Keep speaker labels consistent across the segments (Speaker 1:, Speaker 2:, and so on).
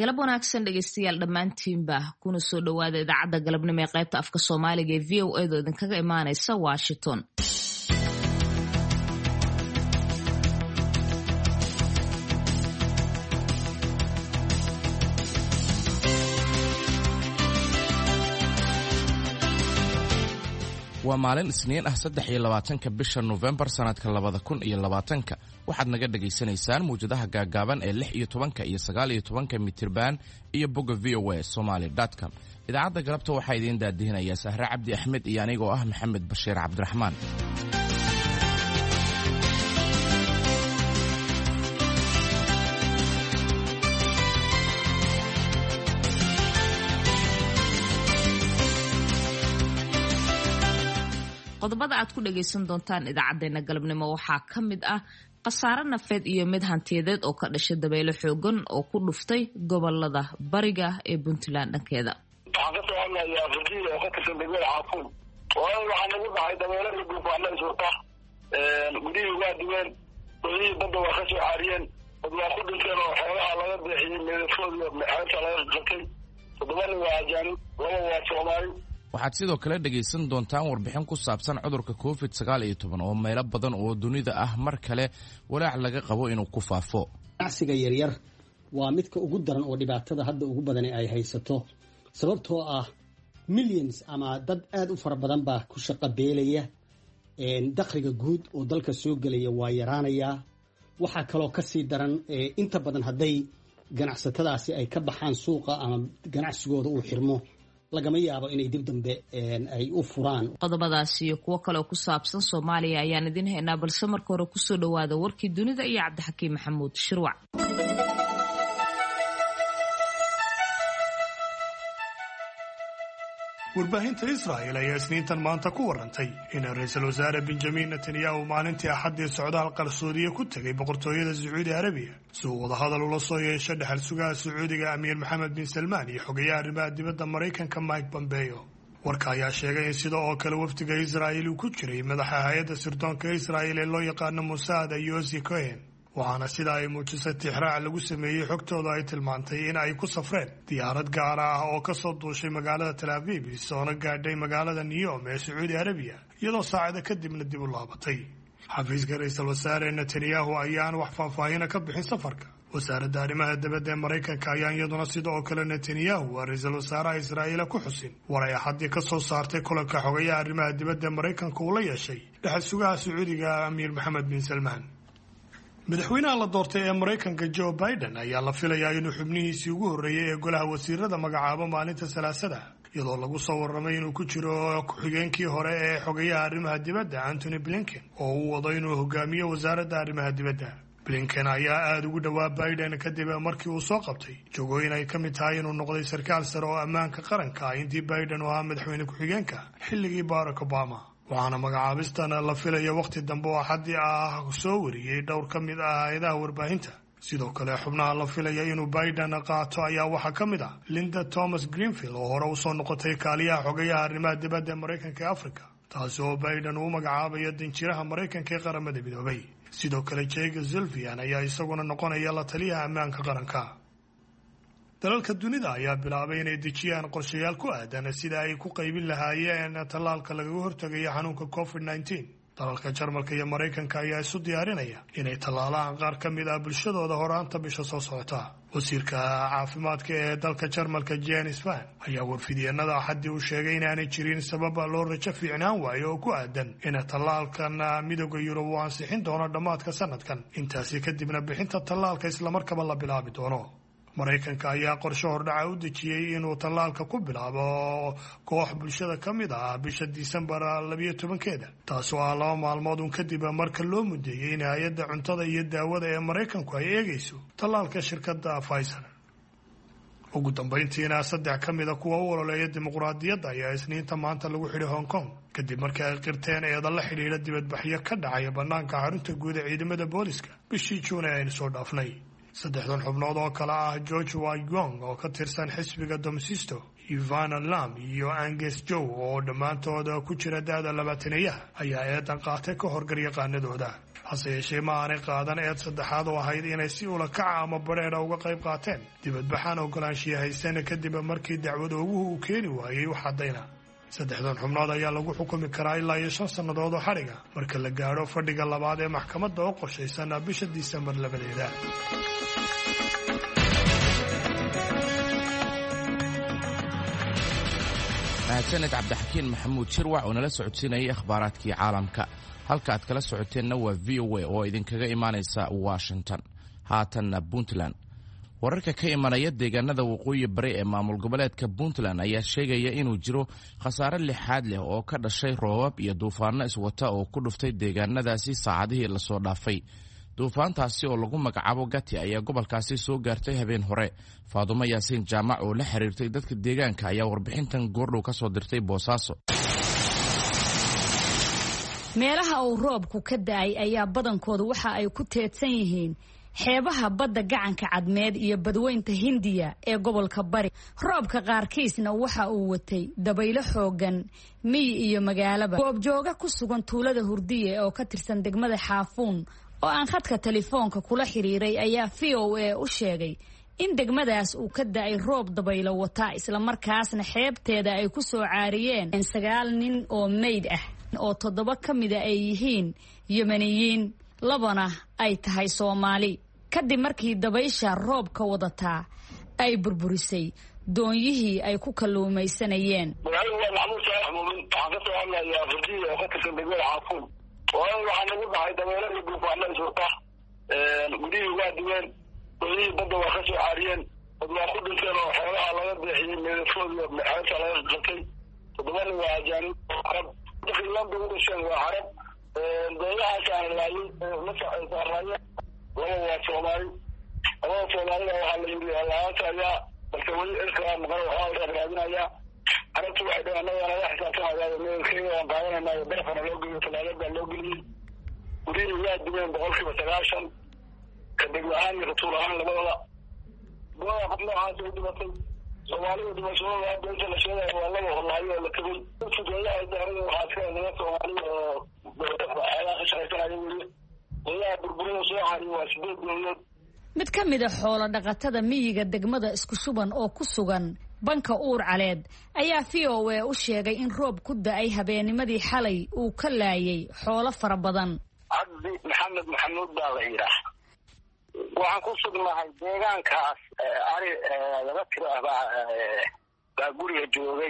Speaker 1: galab wanaagsan dhegeystayaal dhammaantiinba kuna soo dhowaada idaacadda galabnimo ee qaybta afka Soomaaliga ee VOA oo idinkaga imaanaysa Washington.
Speaker 2: waa maalin isniin ah 23 bisha November sanadka 2020 waxaad naga dhageysanaysaan muujadaha gaagaaban ee 16 iyo 19 mitirban iyo bogga voasomali.com. idaacadda galabta waxaa idiin daadihinaya Sahra Cabdi Axmed iyo anigoo ah Maxamed Bashiir Cabdiraxmaan.
Speaker 1: qodobada aad ku dhageysan doontaan idaacadeena galabnimo waxaa ka mid ah khasaare nafeed iyo mid hantiyadeed oo ka dhashay dabaylo xoogan oo ku dhuftay gobolada bariga ee Puntland dhankeeda.
Speaker 3: waxaan ka soo hadlayaa fadhiga oo ka tirsan degmada Xaafuun oo waxaa nagu dhacay dabaylo duufaan suurta gudihii waa duween gudihii badda waa ka soo caariyeen dadwaa ku dhinteen oo xoolaha laga bixiyey meelfooda maxaanta laga qatay todobana waa ajaanib laba waa Soomaali.
Speaker 2: waxaad sidoo kale dhageysan doontaan warbixin ku saabsan cudurka COVID-19 oo meelo badan oo dunida ah mar kale walaac laga qabo inuu ku faafo.
Speaker 4: ganacsiga yaryar waa midka ugu daran oo dhibaatada hadda ugu badan ay haysato sababtoo ah millions ama dad aad u fara badan baa ku shaqo beelaya dakhliga guud oo dalka soo galaya waa yaraanaya. waxaa kaloo ka sii daran inta badan hadday ganacsatadaasi ay ka baxaan suuqa ama ganacsigooda uu xirmo lagama yaabo inay dib dambe ay u furaan.
Speaker 1: qodobadaas iyo kuwo kale oo ku saabsan Soomaaliya ayaan idin haynaa balse marka hore ku soo dhawaada warkii dunida iyo Cabdixakiim Maxamuud Shirwac.
Speaker 5: warbaahinta Israa'iil ayaa isniintan maanta ku warantay in ra'iisul wasaare Benjamin Netanyahu maalintii Axaddii socdaal qarsoodiye ku tagay boqortooyada Sacuudi Arabiya si uu wada hadal ula soo yeesho dhaxal sugaha Sacuudiga Amiir Mohammed bin Salman iyo xogayaha arrimaha dibadda Mareykanka Mike Pompeo. warka ayaa sheegay in sida oo kale wafdiga Israa'iil uu ku jiray madaxa hay'adda sirdoonka Israa'iil ee loo yaqaan Mossad Yossi Cohen waxaana sida ay muujisay tixraac lagu sameeyey xogtooda ay tilmaantay in ay ku safreen diyaarad gaar ah oo ka soo duushay magaalada Tel Aviv soona gaadhay magaalada Neom ee Sacuudi Arabiya iyadoo saacado kadibna dib u laabatay. xafiiska ra'iisul wasaare Netanyahu ayaan wax faahfaahin ka bixin safarka. wasaaradda arrimaha dibadda ee Mareykanka ayaa iyaduna sida oo kale Netanyahu ra'iisul wasaaraha Israa'iil ku xusin war ay Axaddii ka soo saartay kulanka xogayaha arrimaha dibadda ee Mareykanka uu la yeeshay dhaxal sugaha Sacuudiga Amiir Mohammed bin Salman. madaxweynaha la doortay ee Mareykanka Joe Biden ayaa la filayaa inuu xubnihiisii ugu horreeyay ee golaha wasiirada magacaabo maalinta Salaasada iyadoo lagu soo warramay inuu ku jiro ku-xigeenkii hore ee xogayaha arrimaha dibadda Antony Blinken oo uu wado inuu hogaamiyo wasaaradda arrimaha dibadda. Blinken ayaa aad ugu dhawaa Biden kadib markii uu soo qabtay jogooyin ay ka mid tahay inuu noqday sarkaal sare oo ammaanka qaranka ah intii Biden uu ahaa madaxweyne ku-xigeenka xilligii Barack Obama. waxaana magacaabistan la filaya waqti dambe oo Axaddii ah soo wariyay dhowr ka mid ah hay'adaha warbaahinta. sidoo kale xubnaha la filaya inuu Biden qaato ayaa waxaa ka mid ah Linda Thomas Greenfield oo hore u soo noqotay kaaliyaha xogayaha arrimaha dibadda ee Mareykanka ee Afrika taasi oo Biden uu magacaabayo danjiraha Mareykanka ee qaramada midoobay. sidoo kale Jake Sullivan ayaa isaguna noqonaya la taliyaha ammaanka qaranka. dalalka dunida ayaa bilaabay inay dejiyaan qorshayaal ku aadan sida ay ku qaybin lahaayeen tallaalka lagaga hortagayo xanuunka COVID-19. dalalka Jarmalka iyo Mareykanka ayaa isu diyaarinaya inay tallaalaan qaar ka mid ah bulshadooda horaanta bisha soo socota. wasiirka caafimaadka ee dalka Jarmalka Jens Spahn ayaa warfidyeenada Axaddii u sheegay inaanay jirin sabab loo rajo fiicnaan waayo oo ku aadan in tallaalkan midowga Yurub uu ansixin doono dhammaadka sanadkan intaasi kadibna bixinta tallaalka isla markaba la bilaabi doono. Mareykanka ayaa qorshe hordhaca u dejiyay inuu tallaalka ku bilaabo koox bulshada ka mid ah bisha Disembar 12keeda taasoo ah 2 maalmood kadib marka loo mudeeyay in hay'adda cuntada iyo daawada ee Mareykanku ay eegayso tallaalka shirkadda Pfizer. ugu dambeyntiina 3 ka mid ah kuwa u ololeeya dimuqraadiyadda ayaa isniinta maanta lagu xidhay Hong Kong kadib markii ay qirteen eedan la xidhiidha dibadbaxyo ka dhacay bannaanka xarunta guud ee ciidamada booliska bishii Juun ee aynu soo dhaafnay. 3 xubnood oo kala ah George Wang oo ka tirsan xisbiga Domsisto, Ivana Lam iyo Angus Joe oo dhammaantood ku jira da'da 20 ayaa eedan qaatay ka horgar yaqaanadooda. hase yeeshee ma aanay qaadan eed saddexaad oo ahayd inay si ula kaca ama badheedha uga qayb qaateen dibadbaxaan ogolaanshiya haysteen kadib markii dacwad ooguhu uu keeni waayey wax caddayna. saddexdan xubnood ayaa lagu xukumi karaa ilaa iyo 5 sannadood oo xadhiga marka la gaadho fadhiga labaad ee maxkamadda oo qorshaysan bisha Disembar 2.
Speaker 2: mahadsaned cabdixakiin maxamuud shirwac oo nala socodsiinayay akhbaaraadkii caalamka. halka aad kala socoteenna waa VOA oo idinkaga imaanaysa Washington. haatanna Puntland. wararka ka imanaya deegaanada waqooyi bari ee maamul goboleedka Puntland ayaa sheegaya inuu jiro khasaare lixaad leh oo ka dhashay roobab iyo duufaano iswata oo ku dhuftay deegaanadaasi saacadihii la soo dhaafay. duufaantaasi oo lagu magacaabo Gati ayaa gobolkaasi soo gaartay habeen hore. Faadumo Yaasiin Jaamac oo la xiriirtay dadka deegaanka ayaa warbixintan goordhow ka soo dirtay Boosaaso.
Speaker 6: meelaha uu roobku ka da'ay ayaa badankoodu waxa ay ku teedsan yihiin xeebaha badda gacanka cadmeed iyo badweynta Hindiya ee gobolka bari. roobka qaarkiisna waxa uu watay dabaylo xoogan miyi iyo magaalaba. goobjooga ku sugan tuulada Hurdiye oo ka tirsan degmada Xaafuun oo aan khadka telefoonka kula xiriiray ayaa VOA u sheegay in degmadaas uu ka da'ay roob dabaylo wata isla markaasna xeebteeda ay ku soo caariyeen 9 nin oo meyd ah oo 7 ka mid ay yihiin Yemeniyiin 2 ay tahay Soomaali. kadib markii dabaysha roobka wadataa ay burburisay doonyihii ay ku kalluumaysanayeen.
Speaker 3: waxaa nagu dhahay dabeelo iyo duufaano iswata gudihii waa duween gudihii badda waa ka soo caariyeen dad waa ku dhinteen oo xoolaha laga deexiyey meedadkooda iyo xeebta laga qatay 7 nin waa ajaanib carab dadkii landa u dhasheen waa carab dooyahaas aan laayay saaraayeen 2 waa Soomaali 2 Soomaalida waxaa la yidhi laanta ayaa balse weli ilkaa maqan waxaa la raadinayaa carabtu waxay dhaheen annaga naga xisaabtamayaa meelkeyga waan qaadanayna barafana loo geliyo talaagada loo geliyey gurihii waa duween 9% ka degmo ahaan iyo ratuul ahaan labadaba gooda qof noocaas u dhimatay Soomaalida dhimashadooda hadda inta la sheegayo waa 2 wallaahi oo la tegey sidooyaha daarada waxaa iska naga Soomaali oo xeelaha ka shaqaysanaya weli goodaha burburada soo caariyo waa 8 gooyood.
Speaker 6: mid ka mid ah xoolo dhaqatada miyiga degmada isku shuban oo ku sugan banka uur caleed ayaa VOA u sheegay in roob ku da'ay habeennimadii xalay uu ka laayay xoolo fara badan.
Speaker 3: Cabdi Maxamed Maxamuud baa la yiraahdaa. waxaan ku sugnahay deegaankaas ari laga tiro baa guriga joogay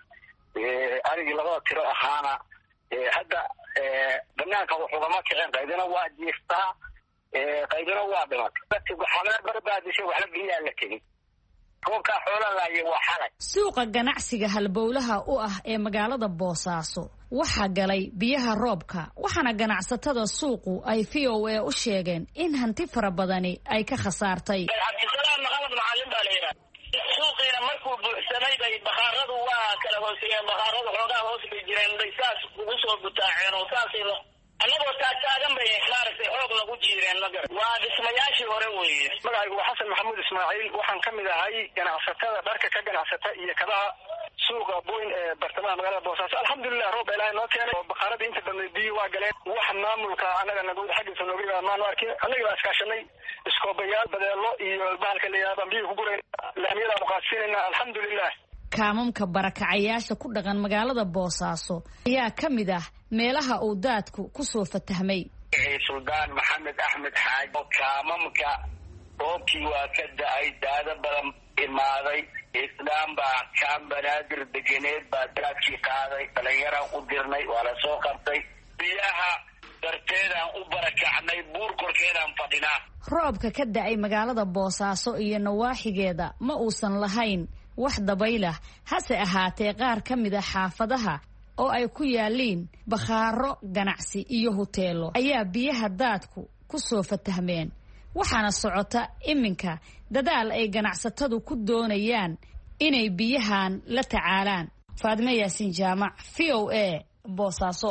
Speaker 3: arigii laga tiro ahaana hadda banaanka wuxuu ma kicin qaydina waa jiiftaa qaydina waa dhimatay waxaa barbaadisay wax la geliyaa la tegey roobka xoolo laayay waa xalay.
Speaker 6: suuqa ganacsiga halbowlaha u ah ee magaalada Boosaaso waxaa galay biyaha roobka waxaana ganacsatada suuqu ay VOA u sheegeen in hanti fara badani ay ka khasaartay.
Speaker 3: Cabdisalaam Maxamed Macalin baa leeyahay suuqiina markuu buuxsamay bay bakhaaradu waa kala hoosayeen bakhaaradu xoogaa hoos bay jireen bay saas ugu soo butaaceen oo saasayba annagoo taagan bay maaragtay xoog nagu jiireen magar waa dhismayaashii hore weeye. magacaygu waa Xasan Maxamuud Ismaaciil waxaan ka mid ahay ganacsatada dharka ka ganacsata iyo kabaha suuqa boyn ee bartamaha magaalada Boosaaso. alxamdulillah roob ilaahay noo keenay oo bakhaarada inta badan biyo waa galeen wax maamulka anaga nagu xaqiisa nooga imaan arkin anaga waa iskaashanay iskoobayaal badeelo iyo bahalka leeyahay biyo ku guray laamiyada muqaasinayna alxamdulillah.
Speaker 6: kaamamka barakacayaasha ku dhaqan magaalada Boosaaso ayaa ka mid ah meelaha uu daadku ku soo fatahmay.
Speaker 3: Suldaan Maxamed Axmed Xaaj kaamamka roobkii waa ka da'ay daada badan imaaday islaam baa kaan banaadir degeneed baa daadkii qaaday dhalinyaraan u dirnay waa la soo qabtay biyaha darteedaan u barakacnay buur korkeedaan fadhinaa.
Speaker 6: roobka ka da'ay magaalada Boosaaso iyo nawaaxigeeda ma uusan lahayn wax dabaylah hase ahaatee qaar ka mid ah xaafadaha oo ay ku yaaliin bakhaaro ganacsi iyo hoteelo ayaa biyaha daadku ku soo fatahmeen waxaana socota iminka dadaal ay ganacsatadu ku doonayaan inay biyahan la tacaalaan. Faadimo Yaasiin Jaamac VOA Boosaaso.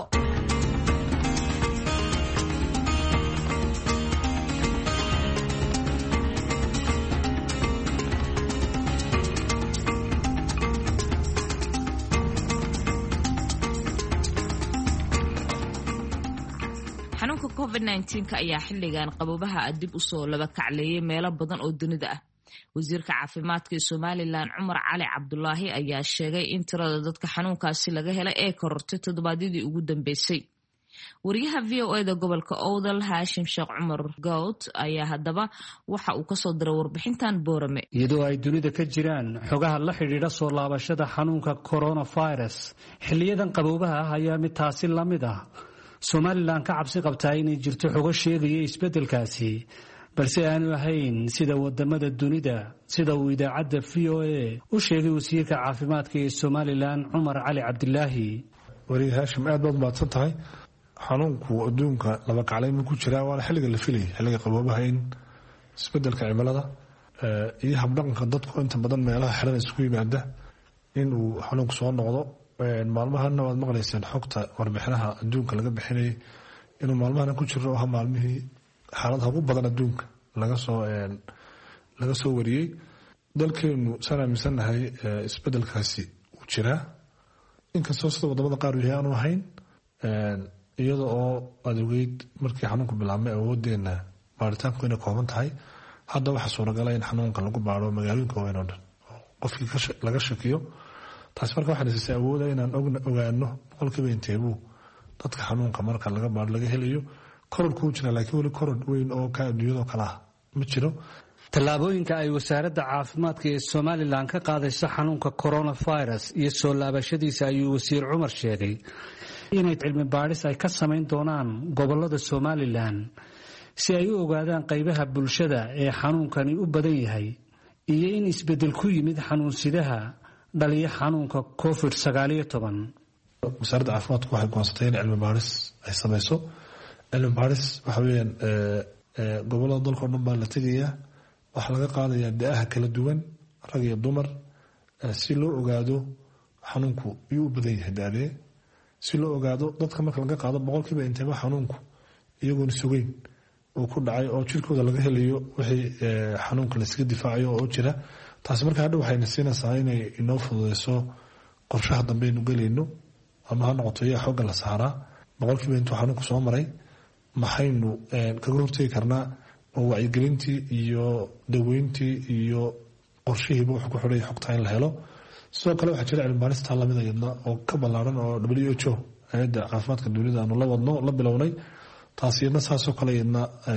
Speaker 1: covid-19 ayaa xilligan qabobaha dib usoo laba kacleeyay meelo badan oo dunida ah. wasiirka caafimaadka ee Somaliland Cumar Cali Cabdulaahi ayaa sheegay in tirada dadka xanuunkaasi laga helay ee korortay toddobaadyadii ugu dambeysay. wariyaha VOA-da gobolka Awdal Haashim Sheekh Cumar Good ayaa haddaba waxa uu kasoo diray warbixintan Boorame.
Speaker 7: iyadoo ay dunida ka jiraan xogaha la xidhiidha soo laabashada xanuunka coronavirus xilliyadan qaboobaha ah ayaa mid taasi la mid ah. Somaliland ka cabsi qabtaa inay jirto xogo sheegaya isbedelkaasi balse aanu ahayn sida wadamada dunida, sida uu idaacadda VOA u sheegay wasiirka caafimaadka ee Somaliland Cumar Cali Cabdulaahi.
Speaker 8: wariye Haashim aad baad mahadsan tahay. xanuunku adduunka laba kacleyn ku jira waa xilliga la filay, xilliga qaboobaha in isbedelka cimilada iyo habdhaqanka dadku inta badan meelaha xiran isku yimaada in uu xanuunku soo noqdo. maalmahana waad maqlayseen xogta warbixinaha adduunka laga bixinayay inuu maalmahana ku jiro oo maalmihii xaaladaha ugu badan adduunka laga soo wariyey. dalkeenu saan aaminsanahay isbedelkaasi uu jiraa, inkastoo sida wadamada qaar yahay aanu ahayn. iyada oo adogeyd markii xanuunku bilaabmay awoodeena baaritaanku inay kooban tahay, hadda waxaa suuragala in xanuunka lagu baaro magaalooyinka waaweyn oo dhan qofkii laga shakiyo. taasi marka waxaa siisay awooda inaan ogaano boqolkiiba inteebuu dadka xanuunka marka laga baaro laga helayo. koror kuu jira laakiin weli koror weyn oo ka adduunyadoo kale ah ma jiro.
Speaker 7: tallaabooyinka ay wasaaradda caafimaadka ee Somaliland ka qaadayso xanuunka coronavirus iyo soo laabashadiisa ayuu wasiir Cumar sheegay inay cilmi baadhis ay ka samayn doonaan gobolada Somaliland si ay u ogaadaan qaybaha bulshada ee xanuunkani u badan yahay iyo in isbedel ku yimid xanuunsidaha dhaliya xanuunka COVID-19.
Speaker 8: wasaaradda caafimaadku waxay go'aansatay in cilmi baadhis ay samayso. cilmi baadhis waxa weeyaan gobolada dalka oo dhan baa la tegayaa, waxaa laga qaadayaa da'aha kala duwan, rag iyo dumar, si loo ogaado xanuunku iyuu u badan yahay da'dee, si loo ogaado dadka marka laga qaado boqolkiiba inteeba xanuunku iyagoon sugeyn uu ku dhacay oo jirkooda laga helayo wixii xanuunka la iskaga difaacayo oo jira. taasi marka hadha waxayna siinaysaa inay inoo fududeyso qorshaha dambe aynu gelayno, ama ha noqoto yaa xooga la saaraa boqolkiiba intuu xanuunku soo maray maxaynu kaga hortegi karnaa, oo wacyigelintii iyo daweyntii iyo qorshihiiba wuxuu ku xidhay xogtaa in la helo. sidoo kale waxaa jira cilmi baaristaa lamid ayadna oo ka ballaaran oo WHO hay'adda caafimaadka dunida aanu la bilownay. taasi iyadna saasoo kale iyadna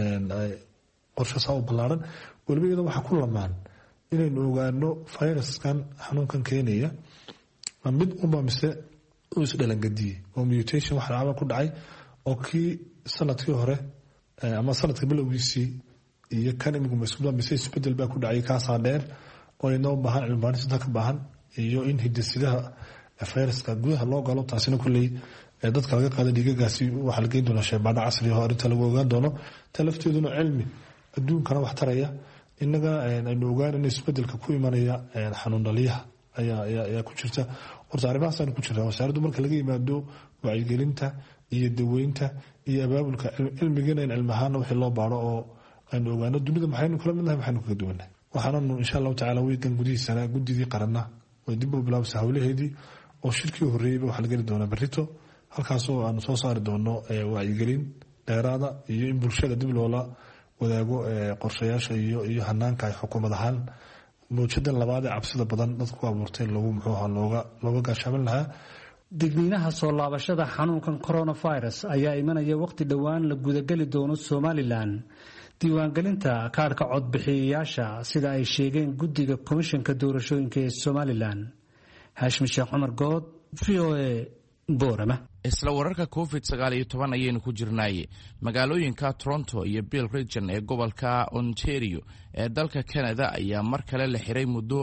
Speaker 8: qorshe saa u ballaaran. weliba iyada waxaa ku lamaan inaynu ogaano fayraskan xanuunkan keenaya mid unba mise uu isdhalangadiyey oo mutation wax dhacba ku dhacay oo kii sanadkii hore ama sanadka bilowgiisii iyo kan imika mas'uulba mise isbedel baa ku dhacay kaasaa dheer oo iyadna u baahan cilmi baaris inta ka baahan iyo in hidasidaha fayraska gudaha loo galo. taasina kulley dadka laga qaada dhiigagaasi waxaa la geyn doonaa shaybaadho casri oo arrinta lagu ogaan doono. ta lafteeduna cilmi adduunkana wax taraya, innagana aynu ogaan in isbedelka ku imanaya xanuun dhaliyaha ayaa ku jirta. horta arrimahaasaan ku jira wasaaraddu marka laga yimaado wacyigelinta iyo daweynta iyo abaabulka cilmigana in cilmi ahaana wixii loo baaro oo aynu ogaano dunida maxaynu kala midnahay maxaynu kaga duwannahay. waxaananu insha allahu tacaala wiigan gudihiisana guddidii qaranna way dib u bilaabsa hawlaheedii oo shirkii horreeyeyba waxaa la geli doonaa berrito, halkaasoo aanu soo saari doono wacyigelin dheeraada iyo in bulshada dib loola wadaago qorshayaasha iyo hanaanka ay xukuumad ahaan mawjadan labaad ee cabsida badan dadka ku abuurtay looga gaashaamin lahaa.
Speaker 7: digniinaha soo laabashada xanuunkan coronavirus ayaa imanaya waqti dhowaan la gudageli doono Somaliland diiwaangelinta kaarka codbixiyayaasha sida ay sheegeen guddiga komishanka doorashooyinka ee Somaliland. Haashim Sheekh Cumar Good, VOA, Boorama.
Speaker 2: isla wararka COVID-19 ayaynu ku jirnaaye. magaalooyinka Toronto iyo Peel Region ee gobolka Ontario ee dalka Canada ayaa mar kale la xiray muddo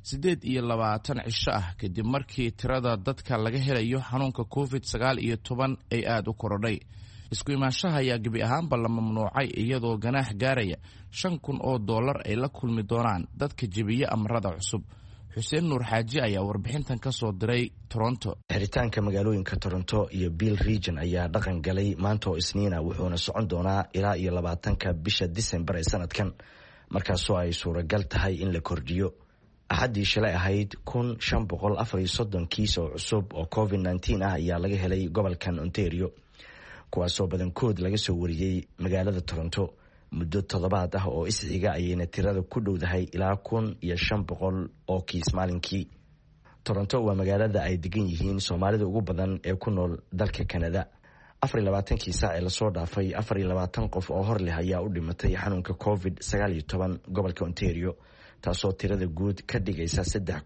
Speaker 2: 28 cisho ah kadib markii tirada dadka laga helayo xanuunka COVID-19 ay aad u korodhay. isku imaanshaha ayaa gebi ahaanba la mamnuucay iyadoo ganaax gaaraya $5,000 ay la kulmi doonaan dadka jebiya amarada cusub. xuseen nuur xaaji ayaa warbixintan ka soo diray Toronto.
Speaker 9: xiritaanka magaalooyinka Toronto iyo Peel Region ayaa dhaqan galay maanta oo Isniina, wuxuuna socon doonaa ilaa 20 bisha December ee sanadkan, markaasoo ay suuragal tahay in la kordhiyo. axaddii shalay ahayd 1534 kiis oo cusub oo COVID-19 ah ayaa laga helay gobolkan Ontario. kuwaasoo badankood laga soo wariyey magaalada Toronto muddo 7 ah oo isxiga ayayna tirada ku dhowdahay ilaa 1,500 oo kiis maalinkii. Toronto waa magaalada ay degan yihiin Soomaalida ugu badan ee ku nool dalka Canada. 24 saac ee lasoo dhaafay 24 qof oo hor leh ayaa u dhimatay xanuunka COVID-19 gobolka Ontario, taasoo tirada guud ka dhigaysa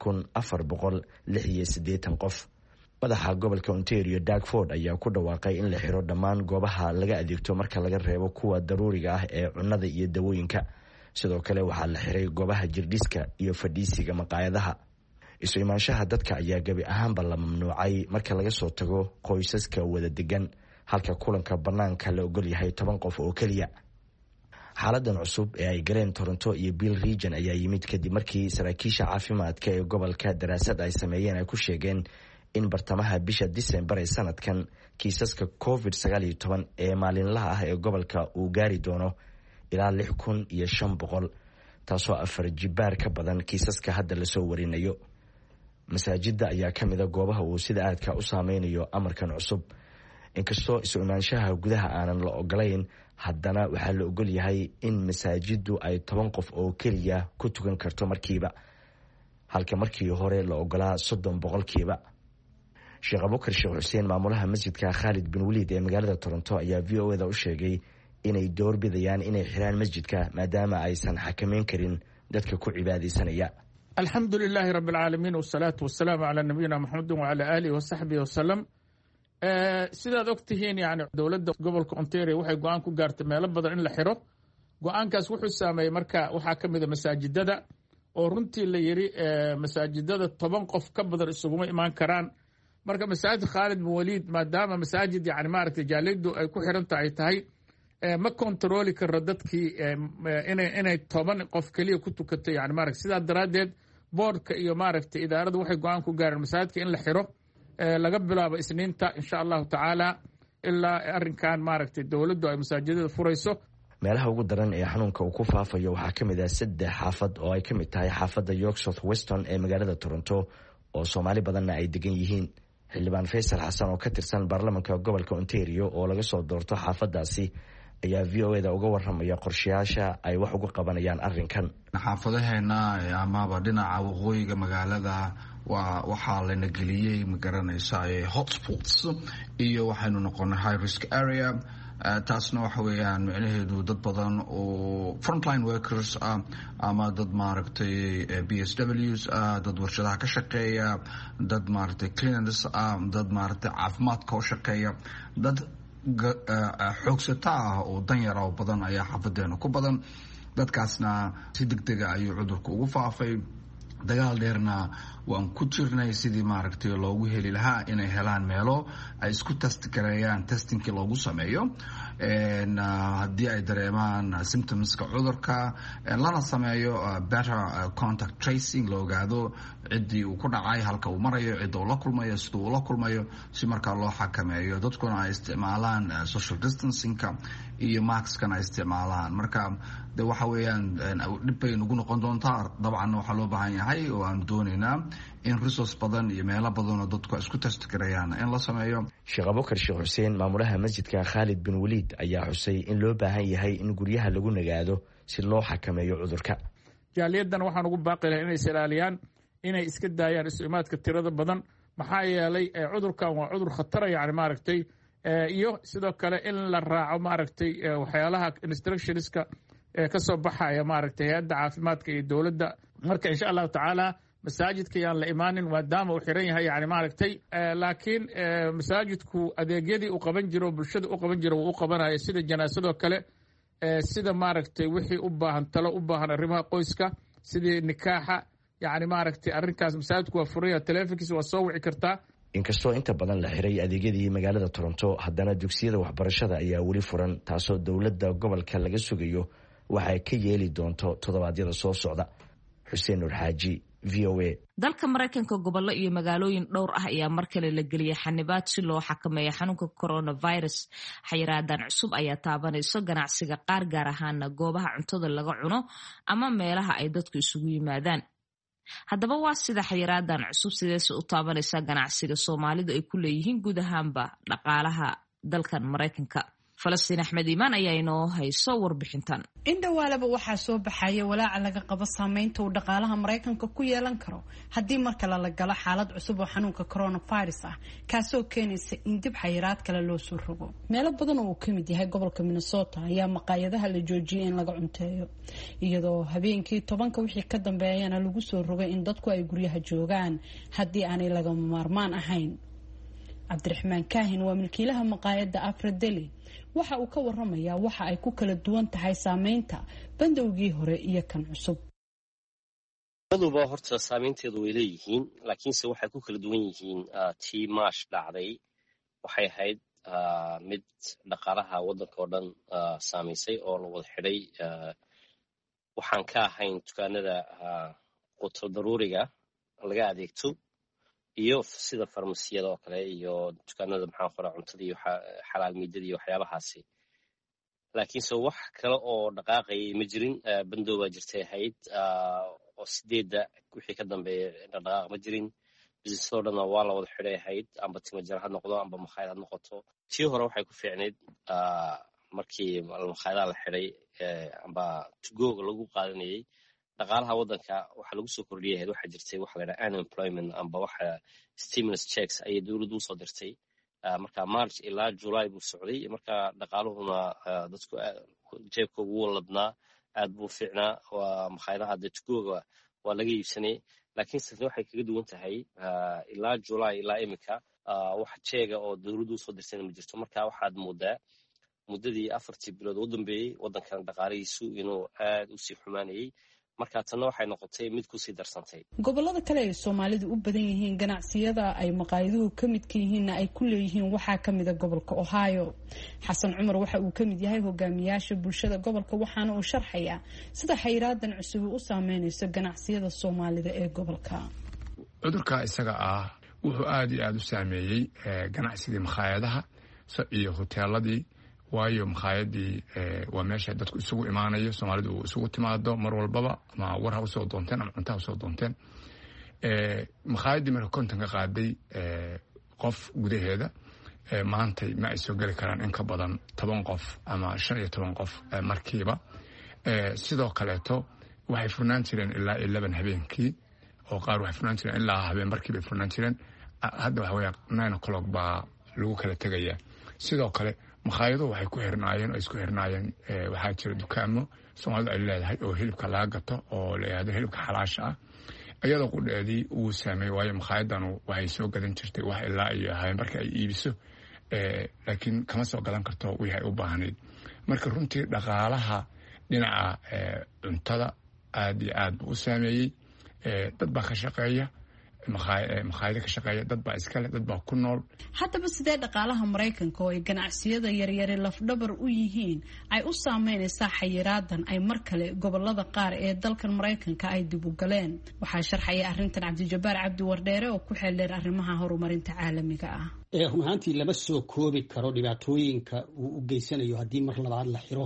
Speaker 9: 3,486 qof. Madaxa gobolka Ontario Doug Ford ayaa ku dhawaaqay in la xiro dhammaan goobaha laga adeegto marka laga reebo kuwa daruuriga ah ee cunnada iyo dawooyinka. Sidoo kale waxaa la xiray goobaha jirdhiska iyo fadhiisiga maqaayadaha. Isu imaanshaha dadka ayaa gabi ahaanba la mamnuucay marka laga soo tago qoysaska wada degan, halka kulanka banaanka la ogol yahay 10 qof oo kaliya. Xaaladan cusub ee ay galeen Toronto iyo Peel Region ayaa yimid kadib markii saraakiisha caafimaadka ee gobolka daraasad ay sameeyeen ay ku sheegeen in bartamaha bisha December ee sanadkan kiisaska COVID-19 ee maalinlaha ah ee gobolka uu gaari doono ilaa 6,500, taasoo 4 jibaar ka badan kiisaska hadda la soo warinayo. Masaajidda ayaa ka mid ah goobaha uu sida aadka u saameynayo amarkan cusub. Inkastoo isu imaanshaha gudaha aanan la ogolayn, haddana waxaa la ogol yahay in masaajiddu ay 10 qof oo keliya ku tukan karto markiiba, halka markii hore la ogolaa 30%. Sheekh Abubakar Sheekh Xuseen, maamulaha masjidka Khalid bin Waliid ee magaalada Toronto, ayaa VOA-da u sheegay inay doorbidayaan inay xiraan masjidka maadaama aysan xakameyn karin dadka ku cibaadaysanaya.
Speaker 10: Alxamdulilaahi rabbil caalamiin wasalaatu wasalaamu calaa nabiyina Muxammadin wacalaa aalihi wasaxbihi wasalam. Sidaad ogtihiin yani dowladda gobolka Ontario waxay go'aan ku gaartay meelo badan in la xiro. Go'aankaas wuxuu saameeyey marka waxaa ka mid ah masaajidada oo runtii la yiri masaajidada 10 qof ka badan isuguma imaan karaan. Marka masaajid Khalid bin Waliid maadaama masaajid yani maaragtay jaaliyadu ay ku xiran tahay ma kontrooli karo dadkii inay 10 qof kaliya ku tukato yani maaragtay sidaa daraadeed boardka iyo maaragtay idaaradu waxay go'aan ku gaareen masaajidka in la xiro laga bilaabo Isniinta insha Allah taala ilaa arrinkan maaragtay dawladdu ay masaajidada furayso.
Speaker 9: Meelaha ugu daran ee xanuunka uu ku faafayo waxaa ka mid ah 3 xaafad oo ay ka mid tahay xaafadda York South Weston ee magaalada Toronto oo Soomaali badanna ay degan yihiin. Xildhibaan Faysal Xasan oo ka tirsan baarlamaanka gobolka Ontario oo laga soo doorto xaafadaasi ayaa VOA-da uga warramaya qorshayaasha ay wax uga qabanayaan arrinkan.
Speaker 11: Xaafadaheena amaba dhinaca waqooyiga magaalada waxaa lana geliyey magaranaysa hotspots iyo waxaynu noqonay high risk area. Taasna waxa weeyaan micnaheedu dad badan oo frontline workers ama dad maaragtay BSWs dad warshadaha ka shaqeeya, dad maaragtay cleaners dad maaragtay caafimaadka oo shaqeeya, dad xoogsata ah oo danyar oo badan ayaa xaafadeena ku badan. Dadkaasna si degdega ayuu cudurku ugu faafay. Dagaal dheerna waan ku jirnay sidii maaragtay loogu heli lahaa inay helaan meelo ay isku test gareeyaan testingkii loogu sameeyo haddii ay dareemaan symptomska cudurka lana sameeyo better contact tracing la ogaado ciddii uu ku dhacay, halka uu marayo, cidda uu la kulmayo, sida uu la kulmayo, si markaa loo xakameeyo. Dadkuna ay isticmaalaan social distancingka iyo maskana ay isticmaalaan. Marka de waxa weeyaan dhib bay nagu noqon doontaa. Dabcan waxaa loo baahan yahay oo aan doonaynaa in resource badan iyo meelo badan oo dadku isku test gareeyaan in la sameeyo.
Speaker 9: Sheekh Abubakar Sheekh Xuseen, maamulaha masjidka Khalid bin Waliid, ayaa xusay in loo baahan yahay in guryaha lagu nagaado si loo xakameeyo cudurka.
Speaker 10: Jaaliyadan waxaan ugu baaqi lahaa inay ilaaliyaan, inay iska daayaan isu imaadka tirada badan, maxaa yeelay cudurkan waa cudur khatar yani maaragtay iyo sidoo kale in la raaco maaragtay waxyaalaha instructionska ka soo baxaya maaragtay hay'adda caafimaadka iyo dawladda. Marka insha Allah taala masaajidka yaan la imaanin maadaama uu xiran yahay yani maaragtay laakiin masaajidku adeegyadii uu qaban jiro bulshada u qaban jiro uu u qabanayo sida janaasadoo kale sida maaragtay wixii u baahan talo u baahan arrimaha qoyska sidii nikaaxa yani maaragtay arrinkaas masaajidku waa furan yahay, taleefankiisa waa soo wici kartaa.
Speaker 9: Inkastoo inta badan la xiray adeegyadii magaalada Toronto, haddana dugsiyada waxbarashada ayaa weli furan, taasoo dowladda gobolka laga sugayo waxay ka yeeli doonto toddobaadyada soo socda. Xuseen Nur Xaaji, VOA.
Speaker 1: Dalka Mareykanka gobollo iyo magaalooyin dhowr ah ayaa mar kale la geliyay xanibaad si loo xakameeyo xanuunka coronavirus. Xayiraadan cusub ayaa taabanayso ganacsiga qaar, gaar ahaana goobaha cuntada laga cuno ama meelaha ay dadku isugu yimaadaan. Haddaba waa sida xayiraadan cusub sideese u taabanaysa ganacsiga Soomaalidu ay ku leeyihiin guud ahaanba dhaqaalaha dalkan Maraykanka. Falastiin Axmed Iimaan ayaa inoo hayso warbixintan.
Speaker 12: Indhawaalaba waxaa soo baxaya walaaca laga qabo saameynta uu dhaqaalaha Maraykanka ku yeelan karo haddii marka la galo xaalad cusub oo xanuunka coronavirus ah kaasoo keenaysa in dib xayiraad kale loo soo rogo. Meelo badan oo uu ka mid yahay gobolka Minnesota ayaa maqaayadaha la joojiyay in laga cunteeyo iyadoo habeenkii 10 wixii ka dambeeyana lagu soo rogay in dadku ay guryaha joogaan haddii aanay laga maarmaan ahayn. Cabdiraxmaan Kaahin waa milkiilaha maqaayadda Afradeli waxa uu ka waramayaa waxa ay ku kala duwan tahay saameynta bandowgii hore iyo kan cusub.
Speaker 13: labaduba horta saameynteedu way leeyihiin laakiinse waxay ku kala duwan yihiin tii maash dhacday waxay ahayd mid dhaqaalaha waddanka oo dhan saamaysay oo la wada xidhay waxaan ka ahayn dukaanada qutul daruuriga laga adeegto iyo sida farmasiyada oo kale iyo dukaanada maxaa qoraa cuntada iyo xalaal miidada iyo waxyaabahaasi laakiinse wax kale oo dhaqaaqay ma jirin bandowga jirtay ahayd oo 8 wixii ka dambeeyay dhaqaaq ma jirin business oo dhan waa la wada xidhay ahayd amba timajar ha noqdo amba makhaayad ha noqoto tii hore waxay ku fiicneed markii makhaayadaha la xidhay amba tugooga lagu qaadanayay dhaqaalaha waddanka waxa lagu soo kordhiyay waxa jirtay waxa la yiraahdo unemployment amba waxa stimulus checks ay dawladdu soo dirtay marka March ilaa July buu socday marka dhaqaaluhuna dadku jeebka ugu waladnaa aad buu fiicnaa waa makhaayadaha dadkooga waa laga iibsanay laakiin sidoo waxay kaga duwan tahay ilaa July ilaa imika wax jeega oo dawladdu soo dirtay ma jirto marka waxaad moodaa muddadii 4 bilood u dambeeyay waddankan dhaqaalihiisu inuu aad u sii xumaanayay marka tan waxay noqotay mid ku sii darsantay
Speaker 12: gobolada kale ee Soomaalidu u badan yihiin ganacsiyada ay maqaayaduhu ka mid yihiin ay ku leeyihiin waxa kamid ah gobolka Ohio Xasan Cumar waxa uu kamid yahay hogaamiyaasha bulshada gobolka waxaana uu sharxayaa sida xayraadan cusub u saameynayso ganacsiyada Soomaalida ee gobolka
Speaker 14: cudurka isaga ah wuxuu aad iyo aad u saameeyay ganacsiga maqaayadaha iyo hoteeladii waayo makhaayadii waa meesha dadku isugu imaanayo Soomaalidu isugu timaado mar walbaba ama war ha u soo doonteen ama cunto ha u soo doonteen makhaayadii marka kontanka qaaday qof gudaheeda maanta ma ay soo gali karaan in ka badan 10 qof ama 15 qof markiiba sidoo kaleeto waxay furnaan jireen ilaa 11 habeenkii oo qaar waxay furnaan jireen ilaa habeen markii bay furnaan jireen hadda waxa weeye 9 o'clock baa lagu kala tagayaa sidoo kale makhaayado waxay ku xirnaayeen oo isku xirnaayeen waxaa jira dukaamo Soomaalidu ay leedahay oo hilibka laga gato oo leeyahay hilibka xalaasha ah iyadoo qudheedii uu saameeyay waayo makhaayadanu waxay soo gadan jirtay wax ilaa iyo habeen markii ay iibiso laakiin kama soo gadan karto wixii ay u baahnayd marka runtii dhaqaalaha dhinaca cuntada aad iyo aad u saameeyay dad baa ka shaqeeya makhaayada ka shaqeeya dad baa iskale dad baa ku nool
Speaker 12: haddaba sidee dhaqaalaha Maraykanka oo ay ganacsiyada yaryar lafdhabar u yihiin ay u saameynaysaa xayiraadan ay mar kale gobolada qaar ee dalkan Maraykanka ay dib u galeen waxaa sharxaya arrintan Cabdijabaar Cabdi Wardheere oo ku xeeldheer arrimaha horumarinta caalamiga ah
Speaker 4: runaantii lama soo koobi karo dhibaatooyinka uu u geysanayo haddii mar labaad la xiro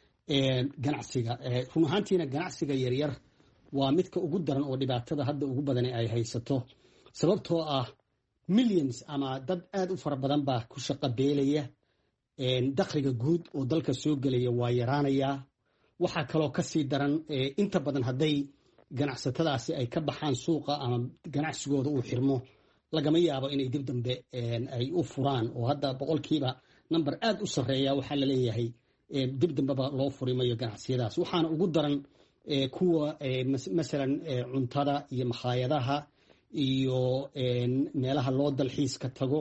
Speaker 4: ganacsiga runaantiina ganacsiga yaryar waa midka ugu daran oo dhibaatada hadda ugu badan ay haysato sababtoo ah millions ama dad aad u fara badan baa ku shaqo beelaya dakhliga guud oo dalka soo gelaya waa yaraanaya waxa kale oo ka sii daran inta badan haday ganacsatadaasi ay ka baxaan suuqa ama ganacsigooda uu xirmo lagama yaabo inay dib dambe ay u furaan oo hadda boqolkiiba number aad u sareeya waxa la leeyahay dib dambeba loo furimayo ganacsiyadaas waxaana ugu daran kuwa masalan cuntada iyo makhaayadaha iyo meelaha loo dalxiiska tago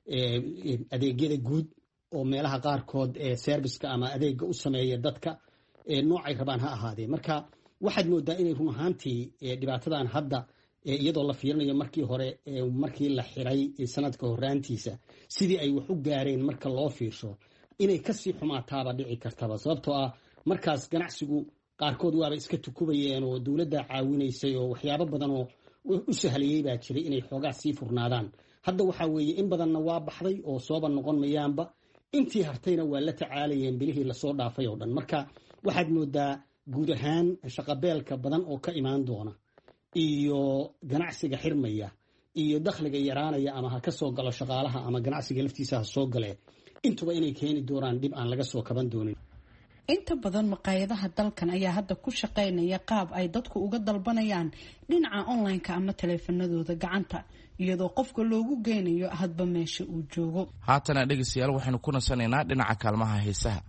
Speaker 4: adeegyada guud oo meelaha qaarkood serviceka ama adeega u sameeya dadka noocay rabaan ha ahaadee marka waxaad moodaa inay run ahaantii dhibaatadan hadda iyadoo la fiirinayo markii hore markii la xiray sanadka horaantiisa sidii ay wax u gaareen marka loo fiirsho inay kasii xumaataaba dhici kartaba sababtoo ah markaas ganacsigu qaarkood waaba iska tukubayeen oo dawladda caawinaysay oo waxyaabo badan oo u sahlayay baa jiray inay xoogaa sii furnaadaan hadda waxaa weeye in badanna waa baxday oo sooba noqon mayaanba intii hartayna waa la tacaalayeen bilihii lasoo dhaafay oo dhan marka waxaad moodaa guud ahaan shaqabeelka badan oo ka imaan doona iyo ganacsiga xirmaya iyo dakhliga yaraanaya ama ha ka soo galo shaqaalaha ama ganacsiga laftiisa ha soo gale intuba inay keeni doonaan dhib aan laga soo kaban doonin.
Speaker 12: inta badan maqaayadaha dalkan ayaa hadda ku shaqaynaya qaab ay dadku uga dalbanayaan dhinaca online-ka ama taleefanadooda gacanta, iyadoo qofka loogu geynayo hadba meesha uu joogo.
Speaker 2: haatana dhegeystayaal waxaynu ku nasanaynaa dhinaca kaalmaha heesaha.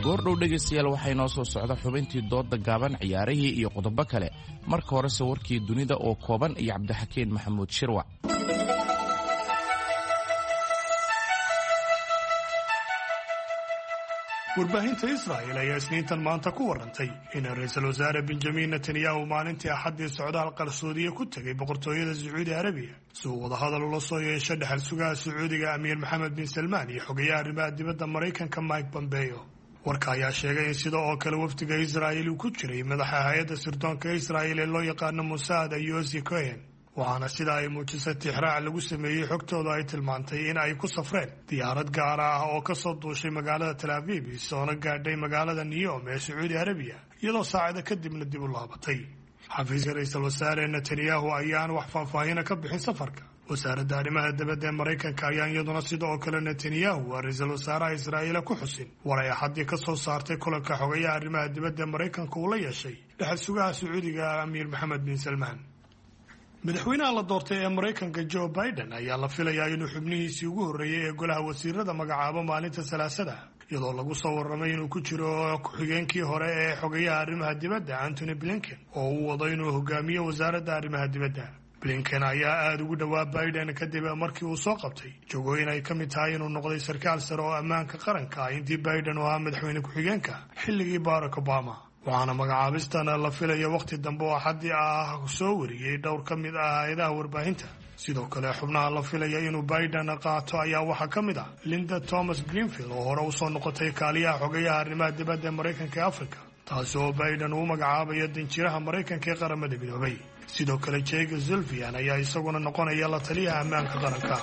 Speaker 2: goordhow dhegaystayaal waxay noo soo socda xubintii dooda gaaban ciyaarihii iyo qodobo kale marka horese warkii dunida oo kooban iyo cabdixakiin maxamuud shirwac.
Speaker 5: warbaahinta Israa'iil ayaa isniintan maanta ku warantay in ra'iisul wasaare Benjamin Netanyahu maalintii Axaddii socdaal qarsoodiye ku tagay boqortooyada Sacuudi Arabiya si uu wadahadal ula soo yeesho dhaxal sugaha Sacuudiga Amiir Mohammed bin Salman iyo xogayaha arrimaha dibadda Maraykanka Mike Pompeo. warka ayaa sheegay in sida oo kale wafdiga Israa'iil uu ku jiray madaxa hay'adda sirdoonka Israa'iil ee loo yaqaano Mossad Yossi Cohen, waxaana sida ay muujisay tixraac lagu sameeyey xogtooda ay tilmaantay in ay ku safreen diyaarad gaar ah oo ka soo duushay magaalada Tel Aviv soona gaadhay magaalada Neom ee Sacuudi Arabiya iyadoo saacado kadibna dib u laabatay. xafiiska ra'iisul wasaare Netanyahu ayaan wax faahfaahin ka bixin safarka. wasaaradda arrimaha dibadda ee Maraykanka ayaa iyaduna sida oo kale Netanyahu ra'iisul wasaaraha Israa'iil ku xusin war ay Axaddii ka soo saartay kulanka xogayaha arrimaha dibadda ee Maraykanka uu la yeeshay dhaxal sugaha Sacuudiga Amiir Mohammed bin Salman. madaxweynaha la doortay ee Maraykanka Joe Biden ayaa la filayaa inuu xubnihiisii ugu horreeyay ee golaha wasiirada magacaabo maalinta Salaasada, iyadoo lagu soo warramay inuu ku jiro ku-xigeenkii hore ee xogayaha arrimaha dibadda Antony Blinken oo uu wado inuu hogaamiyo wasaaradda arrimaha dibadda. Blinken ayaa aada ugu dhowaa Biden kadib markii uu soo qabtay jogooyin ay ka mid tahay inuu noqday sarkaal sare oo ammaanka qaranka intii Biden uu ahaa madaxweyne ku-xigeenka xilligii Barack Obama, waxaana magacaabistan la filaya waqti dambe oo Axaddii ah soo wariyey dhowr ka mid ah hay'adaha warbaahinta. sidoo kale xubnaha la filaya inuu Biden qaato ayaa waxaa ka mid ah Linda Thomas Greenfield oo hore u soo noqotay kaaliyaha xogayaha arrimaha dibadda ee Maraykanka ee Afrika, taasi oo Biden uu magacaabayo danjiraha Maraykanka ee qaramada midoobay. sidoo kale Jake Sullivan ayaa isaguna noqonaya la taliyaha ammaanka qaranka.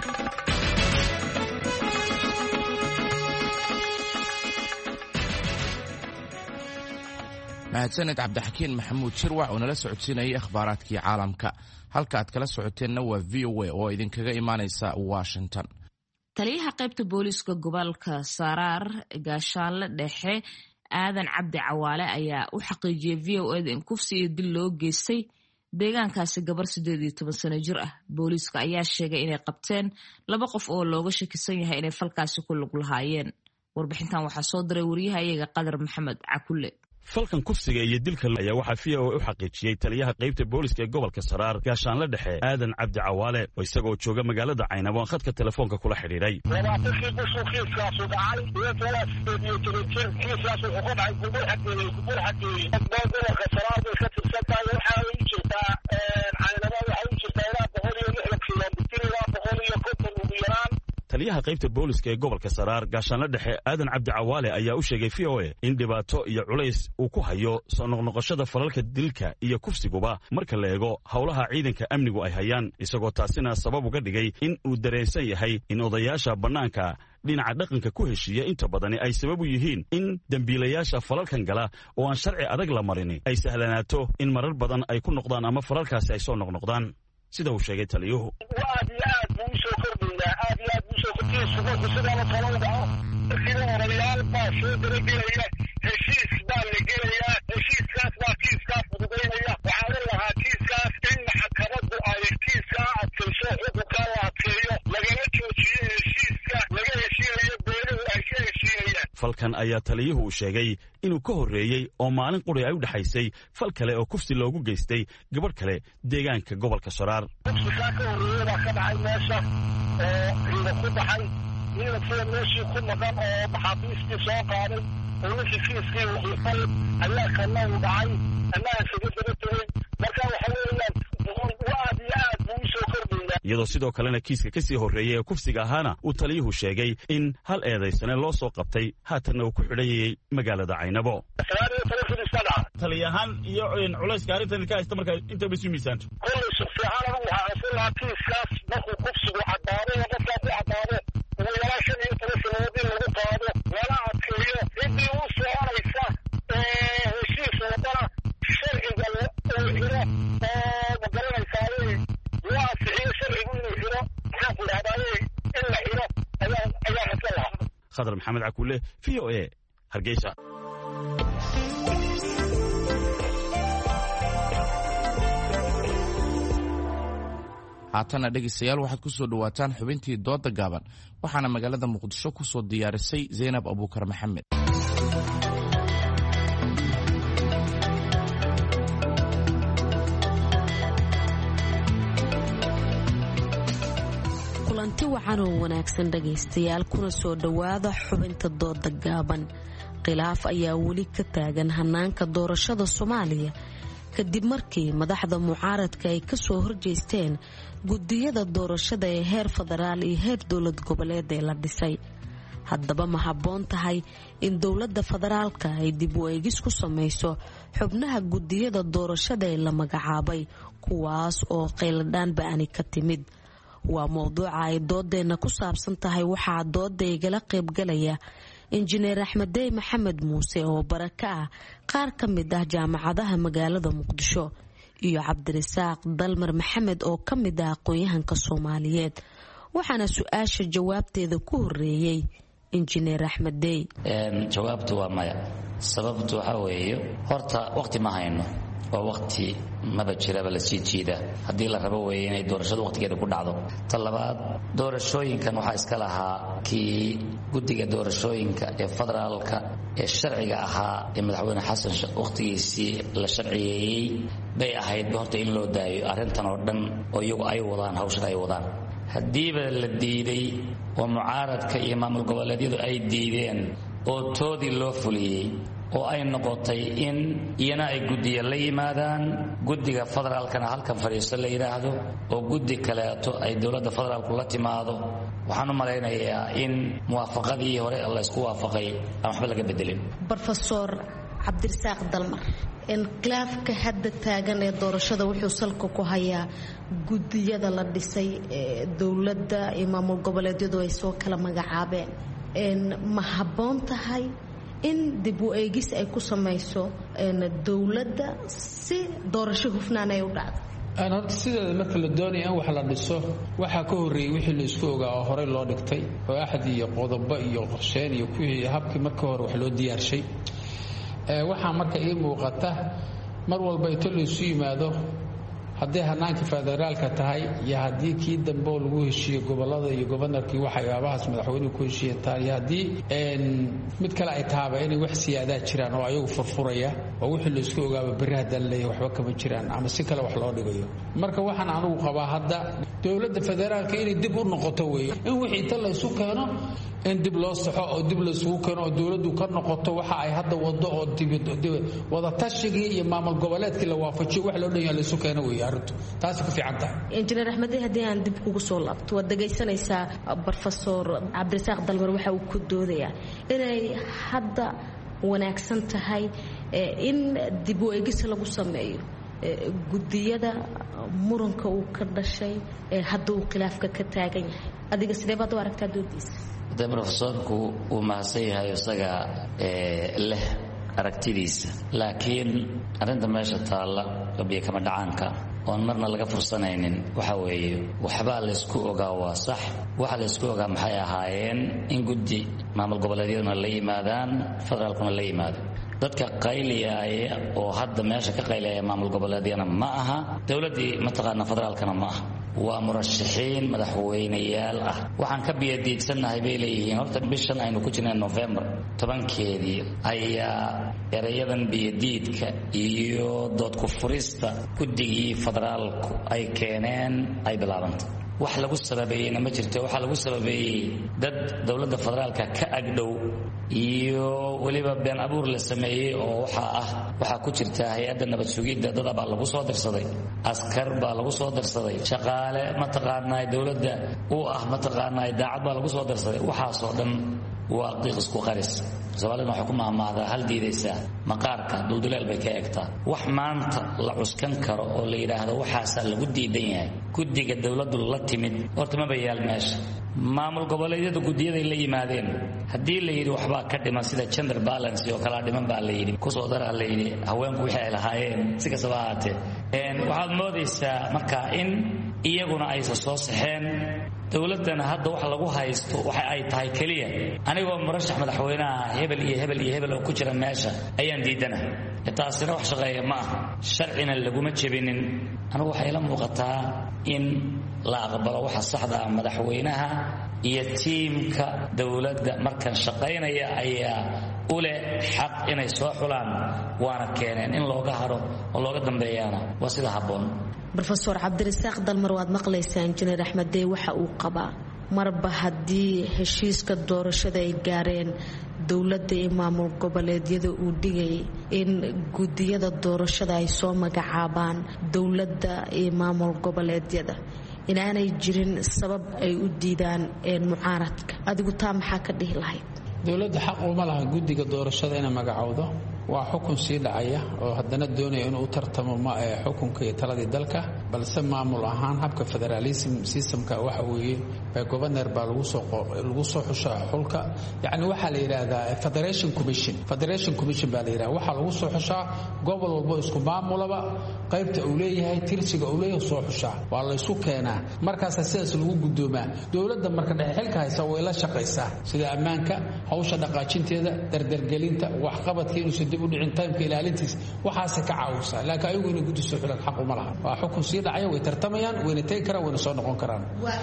Speaker 2: mahadsaned cabdixakiin maxamuud shirwac oo nala socodsiinayay akhbaaraadkii caalamka. halka aad kala socoteenna waa VOA oo idinkaga imaanaysa Washington.
Speaker 1: taliyaha qaybta booliiska gobolka Saraar gaashaanle dhexe Aadan Cabdi Cawaale ayaa u xaqiijiyay VOA in kufsi iyo dil loo geystay deegaankaasi gabar 18 sano jir ah. booliiska ayaa sheegay inay qabteen 2 qof oo looga shakisan yahay inay falkaasi ku lug lahaayeen. warbixintan waxaa soo diray wariyahayaga Qadar Maxamed Cakulle.
Speaker 15: falkan kufsiga iyo dilka ayaa waxaa VOA u xaqiijiyay taliyaha qaybta booliska ee gobolka Saraar gaashaanle dhexe Aadan Cabdi Cawaale oo isagoo jooga magaalada Caynabo khadka telefoonka kula xiriiray. taliyaha qaybta booliska ee gobolka Saraar gaashaanle dhexe Aadan Cabdi Cawaale ayaa u sheegay VOA in dhibaato iyo culays uu ku hayo soo noqnoqoshada falalka dilka iyo kufsiguba marka la eego howlaha ciidanka amnigu ay hayaan, isagoo taasina sabab uga dhigay in uu dareensan yahay in odayaasha bannaanka dhinaca dhaqanka ku heshiiya inta badani ay sabab u yihiin in dembiilayaasha falalkan gala oo aan sharci adag la marin ay sahlanaato in marar badan ay ku noqdaan ama falalkaasi ay soo noqnoqdaan sida uu sheegay taliyuhu.
Speaker 3: heshiis baa la gelayaa, heshiiskaas baa kiiskaa fududaynaya. waxaa la lahaa kiiskaas in maxkamaddu ay kiiskaa adkayso, xukunkaa la adkeeyo, lagala joojiyo heshiiska laga heshiinayo beeluhu ay ka heshiinayaan.
Speaker 15: falkan ayaa taliyuhu uu sheegay inuu ka horreeyey oo maalin quri ay u dhexaysay fal kale oo kufsi loogu geystay gabadh kale deegaanka gobolka Saraar.
Speaker 3: kufsigaa ka horreeyey baa ka dhacay meesha oo ciida ku baxay, ciidankii meeshii ku maqan oo maxaabiistii soo qaaday oo ninkii kiiskii wuxuufay ayaa kana u dhacay annaga isaga daba tegey. marka waxa weeyaan aad iyo aad buu u soo kordhayaa.
Speaker 15: iyadoo sidoo kalena kiiska ka sii horreeyey ee kufsiga ahaana uu taliyuhu sheegay in hal eedaysane loo soo qabtay haatanna uu ku xidhayay magaalada Caynabo. taliyahaan iyo culayska arrintan ka haysta marka inta bas u miisaanto.
Speaker 3: kolley shaqsiyahaan waxaa cusub lahaa kiiskaas markuu kufsigu caddaado oo qofkaa ku caddaado ugu yaraan 15 sannadood in lagu qaado lana adkeeyo ciddii u soconaysa heshiis wadana sharciga uu xiro oo magaranaysaa loo ansixiyo sharcigu inuu xiro maxaan ku idhahdaaye in la xiro ayaa xasan lahaa.
Speaker 15: Khadar Maxamed Cakulle, VOA, Hargeysa.
Speaker 2: haatana dhegaystayaal waxaad ku soo dhawaataan xubintii dooda gaaban waxaana magaalada Muqdisho ku soo diyaarisay Zainab Abuukar Maxamed.
Speaker 16: kulanti wacan oo wanaagsan dhagaystayaal kuna soo dhowaada xubinta dooda gaaban. khilaaf ayaa weli ka taagan hanaanka doorashada Soomaaliya kadib markii madaxda mucaaradka ay ka soo horjeesteen gudiyada doorashada ee heer federaal iyo heer dowlad goboleed ee la dhisay. haddaba ma habboon tahay in dowladda federaalka ay dib u eegis ku samayso xubnaha gudiyada doorashada ee la magacaabay kuwaas oo qayladhaan ba'ani ka timid? waa mowduuca ay doodeenna ku saabsan tahay. waxaa dooda igala qaybgalaya injineer axmeddey maxamed muuse oo baraka ah qaar ka mid ah jaamacadaha magaalada muqdisho iyo cabdirasaaq dalmar maxamed oo ka mid ah aqoon-yahanka Soomaaliyeed. waxaana su-aasha jawaabteeda ku horeeyey injineer axmeddey.
Speaker 17: jawaabtu waa maya. sababtu waxa weeye horta waqti ma hayno oo waqti maba jiraba la sii jiida haddii la rabo weeye inay doorashadu waqtigeeda ku dhacdo. ta labaad, doorashooyinkan waxaa iska lahaa kii guddiga doorashooyinka ee federaalka ee sharciga ahaa ee madaxweyne xasan waqtigiisii la sharciyeeyey bay ahayd horta in loo daayo arrintan oo dhan oo iyagu ay wadaan hawshan ay wadaan. haddiiba la diiday oo mucaaradka iyo maamul goboleedyadu ay diideen oo toodii loo fuliyey oo ay noqotay in iyana ay guddiya la yimaadaan, guddiga federaalkana halkan fadhiisto la yidhaahdo oo guddi kaleeto ay dowladda federaalku la timaado, waxaan u malaynayaa in muwaafaqadii hore laysku waafaqay aan waxba laga bedelin.
Speaker 16: Professor cabdirasaaq dalmar, khilaafka hadda taagan ee doorashada wuxuu salka ku hayaa gudiyada la dhisay ee dowladda iyo maamul goboleedyadu ay soo kala magacaabeen. ma habboon tahay in dib u eegis ay ku samayso dowladda si doorasho hufnaan ay u dhacdo?
Speaker 18: horta sideeda marka la doonaya in wax la dhiso waxaa ka horreeyey wixii la isku ogaa oo horey loo dhigtay oo axad iyo qodobo iyo qorsheyn iyo kuwii habkii marka hore wax loo diyaarshay. waxaa marka ii muuqata mar walba inta laysu yimaado haddii hanaanka federaalka tahay iyo haddii kii dambe oo lagu heshiiye gobolada iyo gobanarkii waxyaabahaas madaxweynuhu ku heshiiyeen tahay iyo haddii mid kale ay tahaba inay wax siyaadaa jiraan oo ayagu furfuraya oo wixii laysku ogaaba berri haddaan leeyahay waxba kama jiraan ama si kale wax loo dhigayo. marka waxaan anigu qabaa hadda dowladda federaalka inay dib u noqoto weeye in wixii inta laysu keeno in dib loo saxo oo dib laysugu keeno oo dowladdu ka noqoto waxa ay hadda wado oo wada tashigii iyo maamul goboleedkii la waafajiyo wax loo dhan yahay laysu keeno weeye arrintu taasi ku fiican tahay.
Speaker 16: injineer axmeddey, haddii aan dib kugu soo laabto, waad dhegaysanaysaa Professor cabdirasaaq dalmar waxa uu ku doodayaa inay hadda wanaagsan tahay in dib u eegis lagu sameeyo gudiyada muranka uu ka dhashay hadda uu khilaafka ka taagan yahay. adiga sidee baad u aragtaa doodiisa?
Speaker 17: hadee profesorku uu mahadsan yahay isaga leh aragtidiisa, laakiin arrinta meesha taalla biyo kama dhacaanka oon marna laga fursanaynin waxa weeye waxbaa laysku ogaa waa sax. waxa laysku ogaa maxay ahaayeen in guddi maamul goboleedyaduna la yimaadaan, federaalkuna la yimaado. dadka qayliyaaya oo hadda meesha ka qayliyaya maamul goboleedyana ma aha, dowladdii mataqaana federaalkana ma aha, waa murashaxiin madaxweyneyaal ah. waxaan ka biyadiidsannahay bay leeyihiin horta bishan aynu ku jirnay November 10keedii ayaa erayadan biyadiidka iyo dood ku furista guddigii federaalku ay keeneen ay bilaabantay. wax lagu sababeeyeyna ma jirto. waxaa lagu sababeeyey dad dowladda federaalka ka agdhow iyo weliba been abuur la sameeyey oo waxaa ku jirta hay-adda nabad sugidda dad baa lagu soo dirsaday, askar baa lagu soo dirsaday, shaqaale mataqaanaa dowladda u ah mataqaanaa daacad baa lagu soo dirsaday. waxaasoo dhan waa qiiq isku qaris. soomaalida waxay ku mahmaahdaa hal diidaysaa maqaarka dulduleel bay ka eegtaa. wax maanta la cuskan karo oo la yidhaahdo waxaasaa lagu diidan yahay guddiga dowladdu la timid horta maba yaal meesha. maamul goboleedyadu guddiyaday la yimaadeen haddii la yidhi waxbaa ka dhiman sida gender balance oo kalaa dhiman baa la yidhi kusoo daraa la yidhi haweenku wixii ay lahaayeen si kastaba ahaatee waxaad moodaysaa marka in iyaguna aysan soo saxeen. dowladdana hadda wax lagu haysto waxa ay tahay keliya anigoo murashax madaxweynaha hebel iyo hebel iyo hebel oo ku jira meesha ayaan diidana. taasina wax shaqeeya ma ah, sharcina laguma jebinin. anigu waxay la muuqataa in la aqbalo waxa saxda ah. madaxweynaha iyo tiimka dowladda markan shaqaynaya ayaa u leh xaq inay soo xulaan waana keeneen in looga haro oo looga dambeeyaana waa sida habboon.
Speaker 16: rofeor cabdirasaaq dalmar waad maqlaysaa injineer axmed dey waxa uu qabaa marba haddii heshiiska doorashada ay gaareen dowladda iyo maamul goboleedyada uu dhigayay in gudiyada doorashada ay soo magacaabaan dowladda iyo maamul goboleedyada inaanay jirin sabab ay u diidaan mucaaradka. adigu taa maxaa ka dhihi lahayd?
Speaker 18: dowladda xaq uma laha guddiga doorashada inay magacowdo. waa xukun sii dhacaya oo haddana doonaya inuu u tartamo xukunka iyo taladii dalka, balse maamul ahaan habka federalism systemka waxa weeye governor baa lagu soo xushaa xulka. yacni waxaa la yidhaahdaa federation commission baa la yidhahda. waxaa lagu soo xushaa gobol walbo isku maamulaba qaybta uu leeyahay tirsiga uu leeyahay soo xushaa waa la isku keenaa, markaasa sidaas lagu gudoomaa. dowladda marka dhexe xilka haysa way la shaqaysaa sida ammaanka, hawsha dhaqaajinteeda, dardargelinta, waxqabadka inuusan dib u dhicin, taymka ilaalintiisa, waxaase ka caawisaa. laakiin ayagu inay guddi soo xulaan xaq uma laha. waa xukun sii dhacaya, way tartamayaan, wayna tegi karaan, wayna soo noqon karaan.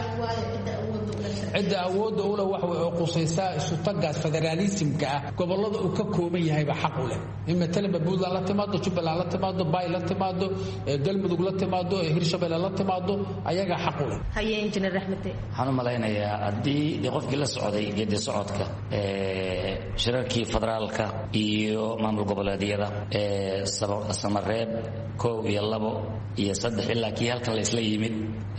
Speaker 18: cidda awoodda ule wax way oo qusaysaa isutagaas federaalismka ah gobolada uu ka kooban yahay baa xaq u leh. in matalanba puntland la timaado, jubbaland la timaado, bay la timaado, galmudug la timaado, hirshabelle la timaado, ayagaa xaq u leh.
Speaker 16: haye injineer axmed
Speaker 17: waxaan u malaynayaa haddii qofkii la socday geedi socodka shirarkii federaalka iyo maamul goboleedyada samareeb 1 iyo 2 iyo 3 ilaa kii halkan la isla yimid,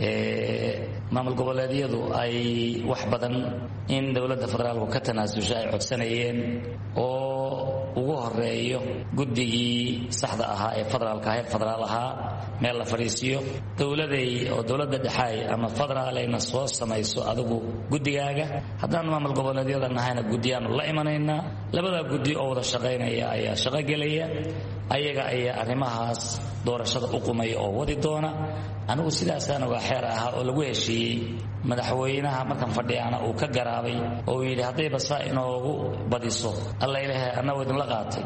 Speaker 17: maamul goboleedyadu ay wax badan in dowladda federaalku ka tanaasusha ay codsanayeen oo ugu horeeyo guddigii saxda ahaa ee federaalka heer federaal ahaa meel la fadhiisiyo dowladay oo dowladda dhexaay ama federaalayna soo samayso adigu guddigaaga. haddaan maamul goboleedyada nahayna guddiyaanu la imanaynaa. labada guddi oo wada shaqaynaya ayaa shaqo gelaya, ayaga ayaa arrimahaas doorashada u qumaya oo wadi doona. anigu sidaasaan ogaa xeer ahaa oo lagu heshiiyey madaxweynaha markan fadhiyaana uu ka garaabay oo yidhi haddayba saa inoogu badiso alla ilaahay annagu idinla qaatay,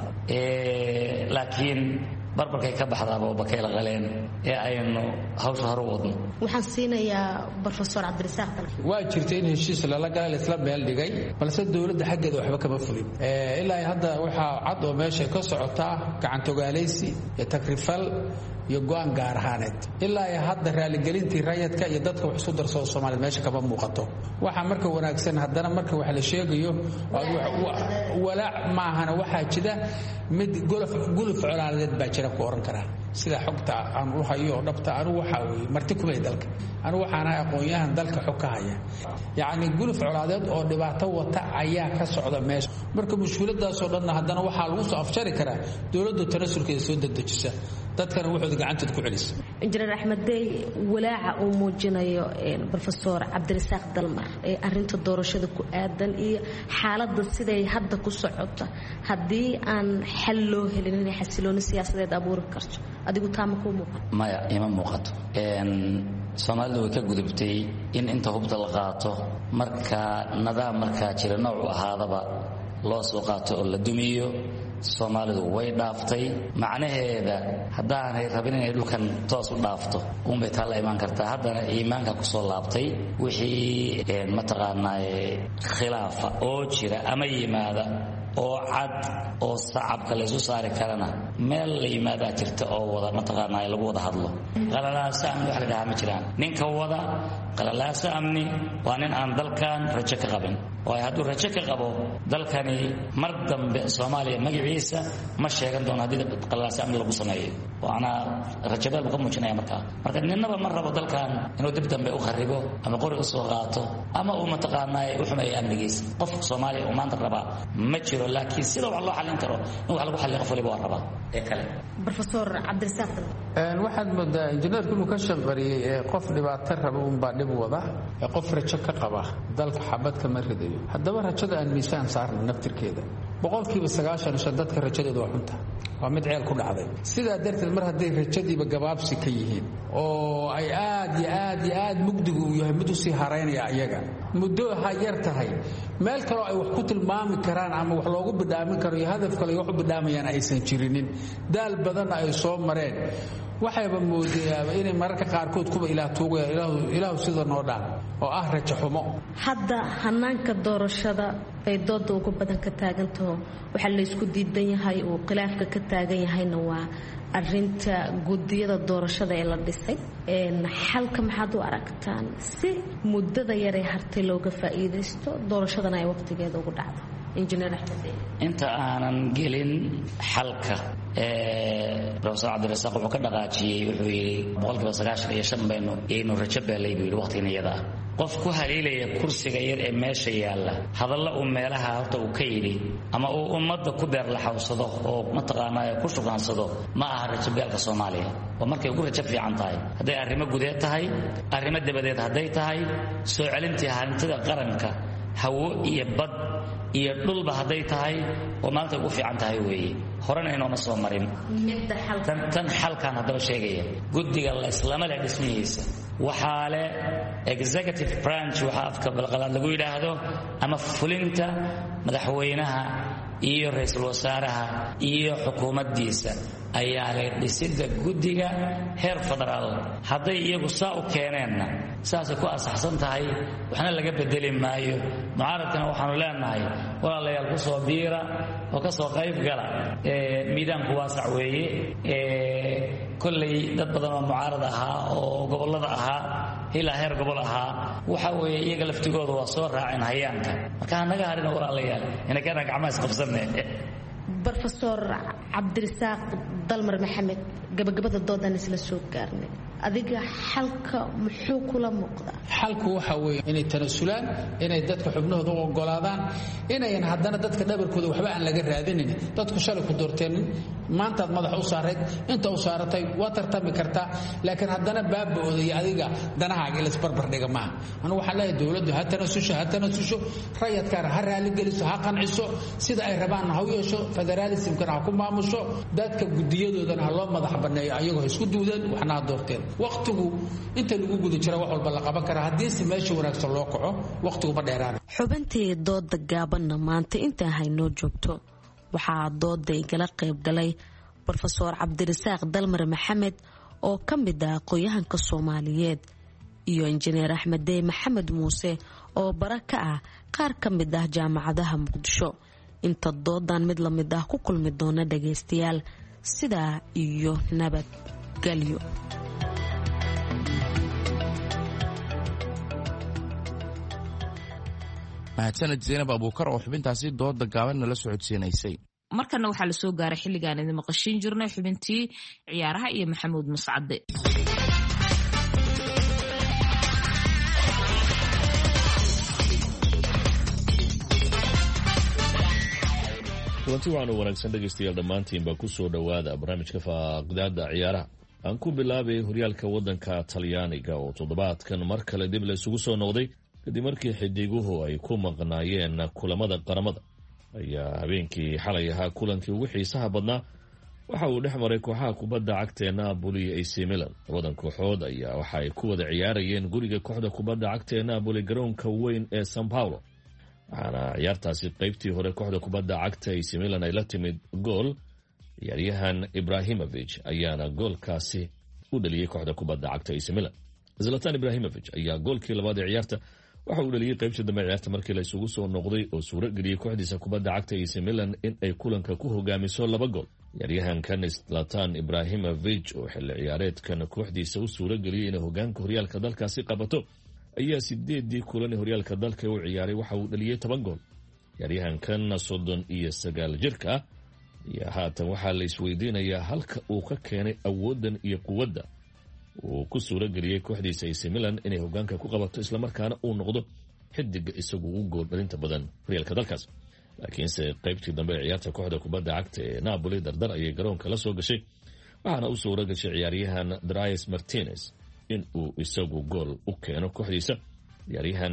Speaker 17: laakiin barbarkay ka baxdaaba oo bakayla qaleen ee aynu hawsha hore u wadno.
Speaker 16: waxaan siinayaa rofeor cabdirasaaq dalmar.
Speaker 18: waa jirta in heshiis lala galay laisla meel dhigay, balse dowladda xaggeeda waxba kama fulin. ilaa hadda waxaa cad oo meesha ka socotaa gacantogaalaysi iyo takrifal iyo go'aan gaar ahaaneed. ilaa hadda raaligelintii rayadka iyo dadka wax isu darsado Soomaaliya meesha kama muuqato. waxa marka wanaagsan haddana marka wax la sheegayo walaac maahana waxaa jira mid guluf colaaleed baa jira ku oran karaa. sida xogta aan u hayo oo dhabta anigu waxaa weeye marti kumay dalka. anigu waxaan ahay aqoon-yahan dalka xog ka haya. yacni guluf colaadeed oo dhibaato wata ayaa ka socda meesha. marka mushkiladaasoo dhanna haddana waxaa lagu soo afjari karaa dowladdu tanasulkeeda soo dedejisa, dadkana wuxuuda gacanteed ku celisa.
Speaker 16: injineer axmed dey walaaca uu muujinayo rofeor cabdirasaaq dalmar ee arinta doorashada ku aadan iyo xaaladda siday hadda ku socota haddii aan xal loo helin inay xasilooni siyaasadeed abuuri karto, adigu taa ma kuu muuqato?
Speaker 17: maya ima muuqato. soomaalidu way ka gudubtay in inta hubta la qaato marka nidaam markaa jira noocu ahaadaba loo soo qaato oo la dumiyo. soomaalidu way dhaaftay. macnaheeda haddaanay rabin inay dhulkan toos u dhaafto unbay taa la imaan kartaa. haddana iimaanka ku soo laabtay wixii mataqaanaa khilaafa oo jira ama yimaada oo cad oo sacabka laysu saari karana meel la yimaadaa jirta oo wada mataqaanaa lagu wada hadlo. qalalaasa amni wax la dhahaa ma jiraan. ninka wada qalalaasa amni waa nin aan dalkan rajo ka qabin. waayo hadduu rajo ka qabo dalkani mar dambe Soomaaliya magaciisa ma sheegan doono haddii qalalaasa amni lagu sameeyo. waana rajabeel buu ka muujinaya markaa. marka ninnaba ma rabo dalkan inuu dib dambe u kharibo ama qori u soo qaato ama uu mataqaanaa u xumeeyo amnigiisa. qof Soomaaliya uu maanta rabaa ma jiro, laakiin sida wax loo xallin karo in wax lagu xalliyo qof waliba waa rabaa ee kale.
Speaker 16: rofeor cabdirasaaq
Speaker 18: waxaad moodaa injineerku inuu ka shanqariyey qof dhibaato raba unbaa dhib wada, qof rajo ka qaba dalka xabad kama ridayo. haddaba rajada aan miisaan saarna naftirkeeda 95% dadka rajadooda waa xunta, waa mid ceel ku dhacday. sidaa darteed mar hadday rajadiiba gabaabsi ka yihiin oo ay aad iyo aad iyo aad mugdigu uu yahay mid usii haraynaya ayaga muddo ha yar tahay, meel kaloo ay wax ku tilmaami karaan ama wax loogu bidhaamin karo iyo hadaf kale wax u bidhaamayaan aysan jirinin, daal badanna ay soo mareen, waxayba moodayaaba inay mararka qaarkood kuba ilaah tuugaya ilaahu sida noo dhaan oo ah rajo xumo.
Speaker 16: hadda hanaanka doorashada bay dooda ugu badan ka taagantaho waxaa laysku diidan yahay uu khilaafka ka taagan yahayna waa arinta gudiyada doorashada ee la dhisay. xalka maxaad u aragtaan si muddada yaree hartay looga faa'iidaysto doorashadana ay waqtigeeda ugu dhacdo? injineer axmed
Speaker 17: inta aanan gelin xalka profesor cabdirasaaq wuxuu ka dhaqaajiyey, wuxuu yidhi 95% baynu rajo beelay buu yidhi waqtigan iyada ah. qof ku haliilaya kursiga yar ee meesha yaalla hadalla uu meelaha horta uu ka yidhi ama uu ummadda ku beerlaxawsado oo mataqaanaa ku shugaansado ma aha rajo beelka Soomaaliya. waa markay ugu rajo fiican tahay hadday arrimo gudeed tahay, arrimo dabadeed hadday tahay, soo celintii hantida qaranka, hawo iyo bad iyo dhulba hadday tahay oo maanta ugu fiican tahay weeye. horena inooma soo marin tan xalkan haddaba sheegaya guddiga la islama leh dhismihiisa waxaa leh executive branch, waxaa afka balqalaad lagu yidhaahdo, ama fulinta madaxweynaha iyo ra'iisul wasaaraha iyo xukuumaddiisa ayaa leh dhisidda guddiga heer federaal. hadday iyagu saa u keeneenna saasay ku asaxsan tahay, waxna laga bedeli maayo. mucaaradkana waxaanu leenahay walaalayaal ku soo biira oo ka soo qayb gala. miidaanku waasac weeye. kolley dad badan oo mucaarad ahaa oo gobollada ahaa ilaa heer gobol ahaa waxa weeye iyaga laftigooda waa soo raaceen hayaanka. marka hanaga harina walaalayaal inakana gacmaha isqabsanne.
Speaker 16: brofesor cabdirasaaq dalmar maxamed, gabagabada doodan isla soo gaarnay, adiga xalka muxuu kula muuqdaa?
Speaker 18: xalku waxa weeye inay tanasulaan, inay dadka xubnahooda u ogolaadaan, inayan haddana dadka dhabarkooda waxba aan laga raadinin. dadku shalay ku doorteenin, maantaad madax u saarayd, inta u saaratay waa tartami kartaa, laakiin haddana baaba-ooda iyo adiga danahaaga ilasbarbar dhiga maaha. anigu waxaan leeyahay dowladdu ha tanasusho, rayadkaana ha raaligeliso, ha qanciso, sida ay rabaanna ha u yeesho, federaalismkana ha ku maamusho, dadka gudiyadoodana ha loo madax banneeyo, ayagoo ha isku duudeen waxna ha doorteen. waqtigu inta lagu guda jira wax walba la qaban karaa haddiise meesha wanaagsan loo kaco waqtigu ma dheeraana.
Speaker 16: xubintii dooda gaabanna maanta intaa haynoo joogto. waxaa dooda igala qayb galay brofesor cabdirasaaq dalmar maxamed oo ka mid ah aqoon-yahanka Soomaaliyeed iyo injineer axmed maxamed muuse oo bara ka ah qaar ka mid ah jaamacadaha Muqdisho. inta doodan mid la mid ah ku kulmi doona dhagaystayaal sidaa iyo nabadgelyo.
Speaker 2: mahadsaned zaynab abuukar oo xubintaasi dooda gaaban nala socodsiinaysay.
Speaker 1: markana waxaa la soo gaaray xilligaan idin maqashiin jirnay xubintii ciyaaraha iyo maxamuud mascade.
Speaker 19: kulanti waxaanu wanaagsan dhegaystayaal dhammaantiinba ku soo dhowaada barnaamijka faaqdaada ciyaaraha. aan ku bilaabay horyaalka waddanka talyaaniga oo toddobaadkan mar kale dib la isugu soo noqday kadib markii xidiguhu ay ku maqnaayeen kulamada qaramada. ayaa habeenkii xalay ahaa kulankii ugu xiisaha badnaa waxa uu dhex maray kooxaha kubadda cagta ee Napoli iyo AC Milan. labadan kooxood ayaa waxa ay ku wada ciyaarayeen guriga kooxda kubadda cagta ee Napoli garoonka weyn ee San Paulo, waxaana ciyaartaasi qaybtii hore kooxda kubadda cagta AC Milan ay la timid gool. ciyaaryahan Ibrahimovic ayaana goolkaasi u dhaliyey kooxda kubadda cagta AC Milan. Zlatan Ibrahimovic ayaa goolkii labaad ee ciyaarta waxa uu dhaliyey qaybtii dambe ciyaarta markii la isugu soo noqday oo suuro geliyey kooxdiisa kubadda cagta AC Milan in ay kulanka ku hogaamiso 2 gool. ciyaaryahankan Zlatan Ibrahimovic oo xilli ciyaareedkan kooxdiisa u suuro geliyey inay hogaanka horyaalka dalkaasi qabato ayaa 8 kulan ee horyaalka dalka u ciyaaray waxa uu dhaliyey 10 gool. ciyaaryahankan 39 jirka ah ayaa haatan waxaa la isweydiinayaa halka uu ka keenay awoodan iyo quwadda uu ku suuro geliyey kooxdiisa AC Milan inay hogaanka ku qabato islamarkaana uu noqdo xidiga isagu u gool dhalinta badan horyaalka dalkaas. laakiinse qaybtii dambe ee ciyaarta kooxda kubadda cagta ee Napoli dardar ayay garoonka la soo gashay, waxaana u suuro gashay ciyaaryahan Dries Martinez in uu isagu gool u keeno kooxdiisa. ciyaaryahan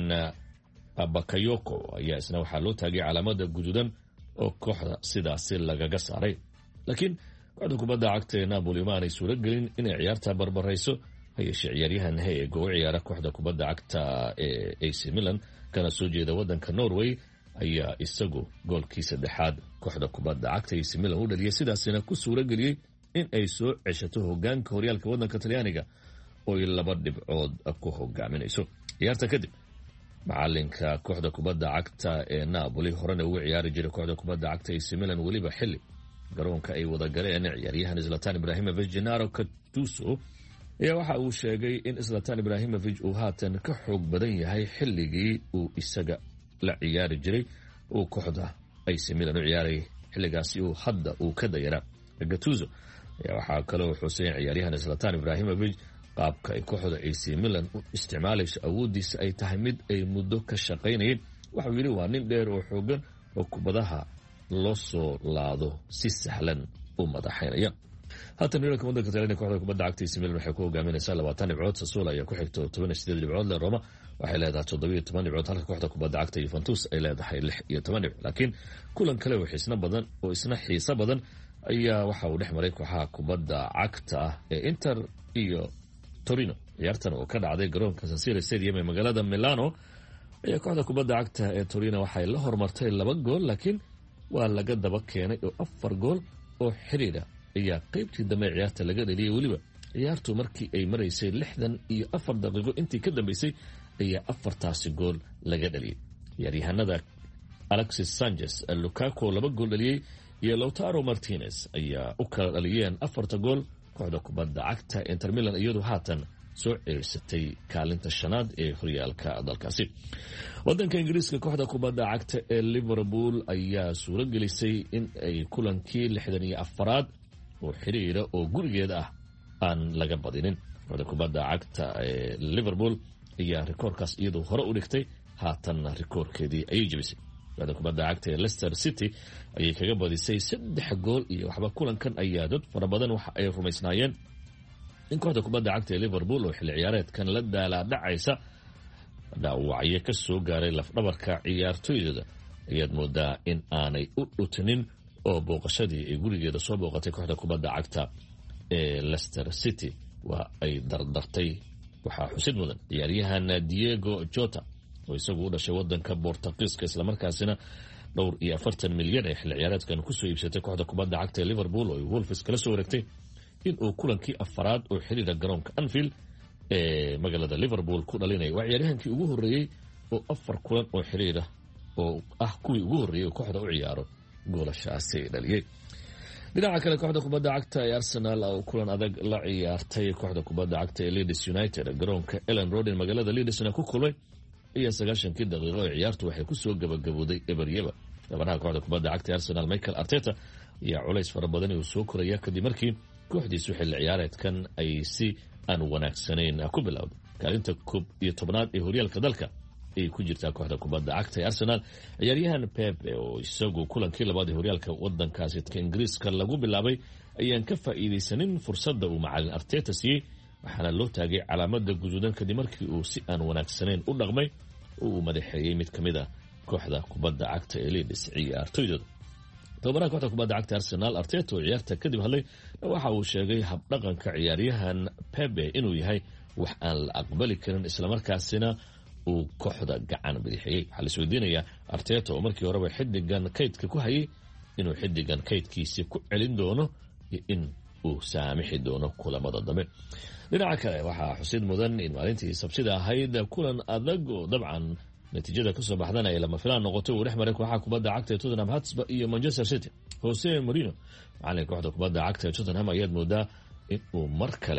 Speaker 19: Bakayoko ayaa isna waxaa loo taagay calaamada guduudan oo kooxda sidaasi lagaga saaray. laakiin kooxda kubadda cagta ee Napoli ma aanay suuro gelin inay ciyaarta barbarayso, ha yeeshee ciyaaryahan Heeg oo ciyaara kooxda kubadda cagta ee AC Milan kana soo jeeda waddanka Norway ayaa isagu goolkii saddexaad kooxda kubadda cagta AC Milan u dhaliyay, sidaasina ku suuro geliyey in ay soo ceshato hogaanka horyaalka waddanka Talyaaniga oo ay 2 dhibcood ku hogaaminayso. ciyaarta kadib macalinka kooxda kubadda cagta ee Napoli horena ugu ciyaari jiray kooxda kubadda cagta AC Milan weliba xilli garoonka ay wada galeen ciyaaryahan Zlatan Ibrahimovic Gennaro Gattuso ayaa waxa uu sheegay in Zlatan Ibrahimovic uu haatan ka xoog badan yahay xilligii uu isaga la ciyaari jiray oo kooxda AC Milan u ciyaaray xilligaasi uu hadda uu ka dayara. Gattuso ayaa waxa kale oo xuseen ciyaaryahan Zlatan Ibrahimovic qaabka ay kooxda AC Milan u isticmaalayso awoodiisa ay tahay mid ay muddo ka shaqaynayeen. waxa uu yiri waa nin dheer oo xoogan oo kubadaha loo soo laado si sahlan u madaxaynaya. haatan nimanka waddanka Talyaaniga kooxda kubadda cagta AC Milan waxay ku hogaaminaysaa 20 dhibcood, Sassuolo ayaa ku xigta 18 dhibcood, Roma waxay leedahay 17 dhibcood, halka kooxda kubadda cagta Juventus ay leedahay 16 dhibcood. laakiin kulan kale oo xiisna badan oo isna xiisa badan ayaa waxa uu dhex maray kooxaha kubadda cagta ee Inter iyo Torino. ciyaartan oo ka dhacday garoonka San Siro Stadium ee magaalada Milano ayaa kooxda kubadda cagta ee Torino waxay la hormartay 2 gool, laakiin waa laga daba keenay oo 4 gool oo xiriir ah ayaa qaybtii dambe ciyaarta laga dhaliyay. weliba ciyaartu markii ay maraysay 64 daqiiqo intii ka dambeysay ayaa 4taasi gool laga dhaliyay. ciyaaryahanada Alexis Sanchez, Lukaku 2 gool dhaliyay iyo Lautaro Martinez ayaa u kala dhaliyeen 4 gool. kooxda kubadda cagta Inter Milan iyadu haatan soo ceersatay kaalinta 5aad ee horyaalka dalkaasi. waddanka Ingiriiska kooxda kubadda cagta ee Liverpool ayaa suuro gelisay in ay kulankii 64aad oo xiriira oo gurigeeda ah aan laga badinin. kooxda kubadda cagta ee Liverpool ayaa rikoorkaas iyadu hore u dhigtay, haatan rikoorkeedii ayay jabisay. kooxda kubadda cagta ee Leicester City ayay kaga badisay 3 gool iyo waxba. kulankan ayaa dad fara badan waxa ay rumaysnaayeen in kooxda kubadda cagta ee Liverpool oo xilli ciyaareedkan la daalaadhacaysa dhaawacyo ka soo gaaray lafdhabarka ciyaartooyda ayaad moodaa in aanay u dhutinin oo booqashadii ay gurigeeda soo booqatay kooxda kubadda cagta ee Leicester City waa ay dardartay. waxaa xusid mudan ciyaaryahan Diego Jota oo isagu u dhashay waddanka Boortaqiiska islamarkaasina dhowr iyo 40 milyan ee xilli ciyaareedkan ku soo iibsatay kooxda kubadda cagta ee Liverpool oo Wolves kala soo wareegtay in uu kulankii 4aad oo xiriira garoonka Anfield ee magaalada Liverpool ku dhalinay. waa ciyaaryahankii ugu horeeyay oo 4 kulan oo xiriira oo ah kuwii ugu horeeyay kooxda u ciyaaro goolashaasi dhaliyay. dhinaca kale kooxda kubadda cagta ee Arsenal oo kulan adag la ciyaartay kooxda kubadda cagta ee Leeds United garoonka Ellen Road ee magaalada Leeds ku kulmay iyo 90 daqiiqo ee ciyaartu waxay ku soo gabagabowday eberyaba. gabadhaha kooxda kubadda cagta Arsenal Mikel Arteta ayaa culays fara badan uu soo koraya kadib markii kooxdiisu xilli ciyaareedkan ay si aan wanaagsanayn ku bilowday kaalinta 11aad ee horyaalka dalka ay ku jirtaa kooxda kubadda cagta ee Arsenal. ciyaaryahan Pepe oo isagu kulankii labaad ee horyaalka waddankaasi Ingiriiska lagu bilaabay ayaan ka faa'iideysanin fursadda uu macallin Arteta siiyey, waxaana loo taagay calaamada guduudan kadib markii uu si aan wanaagsanayn u dhaqmay oo uu madaxeeyay mid ka mid ah kooxda kubadda cagta ee Leeds ciyaartooydooda. tababaraha kooxda kubadda cagta Arsenal Arteta oo ciyaarta kadib hadlay waxa uu sheegay habdhaqanka ciyaaryahan Pepe inuu yahay wax aan la aqbali karin, islamarkaasina uu kooxda gacan bidixiyay. waxaa la isweydiinayaa Arteta oo markii horeba xidigan kaydka ku hayay inuu xidigan kaydkiisi ku celin doono iyo in uu saamixi doono kulamada dambe. dhinaca kale waxaa xusid mudan in maalintii Sabtida ahayd kulan adag oo dabcan natiijada ka soo baxdana ay lama filaan noqotay uu dhex maray kooxaha kubadda cagta ee Tottenham Hotspur iyo Manchester City. Jose Mourinho macalinka kooxda kubadda cagta ee Tottenham ayaad moodaa in uu mar kale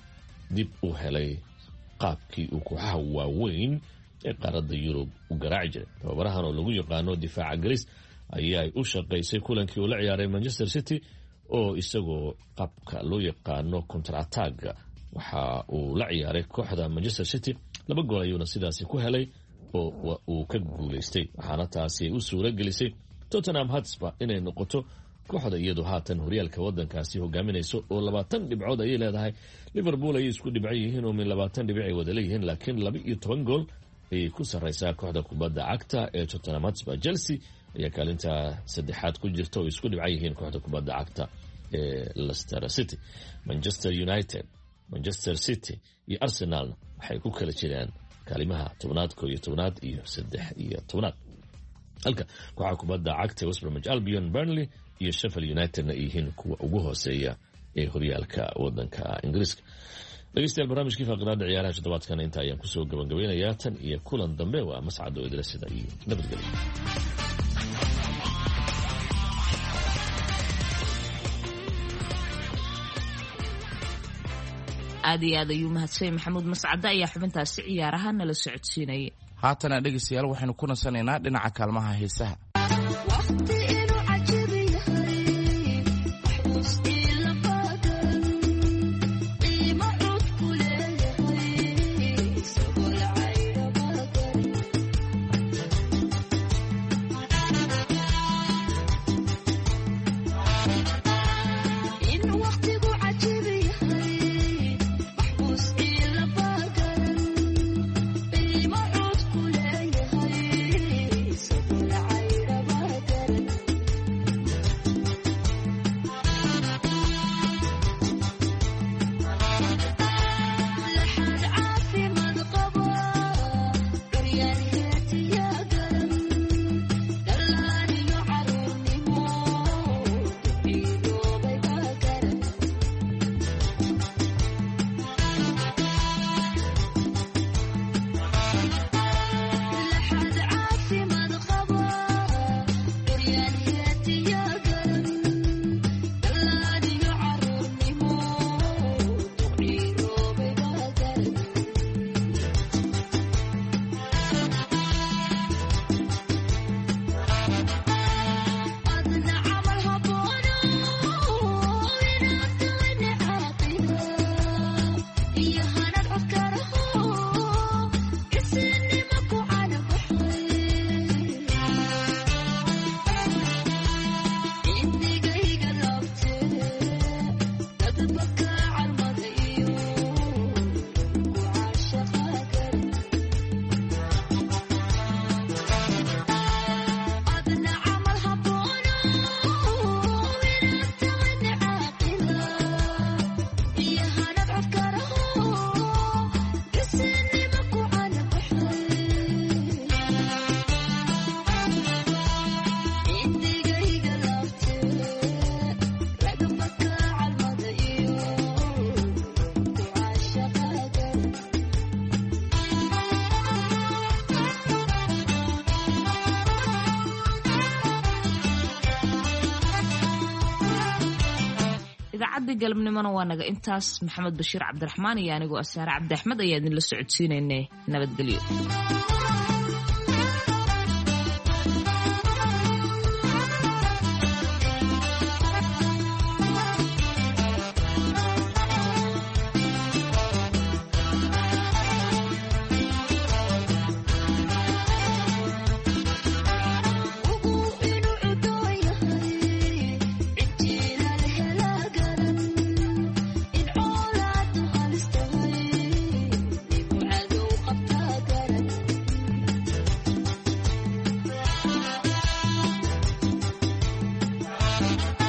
Speaker 19: dib u helay qaabkii uu kooxaha waaweyn ee qaaradda Yurub u garaaci jiray. tababarahan oo lagu yaqaano difaaca galis ayaa u shaqaysay kulankii uu la ciyaaray Manchester City oo isagoo qaabka loo yaqaano counter attack waxa uu la ciyaaray kooxda Manchester City 2 gool ayuuna sidaasi ku helay oo uu ka guuleystay, waxaana taasi u suura gelisay Tottenham Hotspur inay noqoto kooxda iyadu haatan horyaalka waddankaasi hogaaminayso oo 20 dhibcood ay leedahay. Liverpool ay isku dhibcan yihiin oo min 20 dhibic ay wada leeyihiin, laakiin 12 gool ay ku sareysaa kooxda kubadda cagta ee Tottenham Hotspur. Chelsea ayaa kaalinta 3aad ku jirta oo isku dhibcan yihiin kooxda kubadda cagta ee Leicester City. Manchester United, Manchester City iyo Arsenal waxay ku kala jiraan kaalimaha 10aad, 11aad iyo 13aad. halka kooxaha kubadda cagta West Bromwich Albion, Burnley iyo Sheffield United ay yihiin kuwa ugu hooseeya ee horyaalka waddanka Ingiriiska. dhegeystayaal barnaamijkii faaqidaada ciyaaraha toddobaadkan inta ayaan kusoo gabagabeynayaa tan iyo kulan dambe waa mascad oo idila sida iyo nabadgelyo.
Speaker 1: aad iyo aad ayuu mahadsan maxamuud mascade ayaa xubintaasi ciyaaraha nala socodsiinayay.
Speaker 2: haatana dhegeystayaal waxaynu ku nasanaynaa dhinaca kaalmaha heesaha.
Speaker 1: idaacadda galabnimona waa naga intaas. maxamed bashiir cabdiraxmaan iyo anigoo asaare cabdi axmed ayaa idinla socodsiinaynay. nabadgelyo.
Speaker 20: Bye.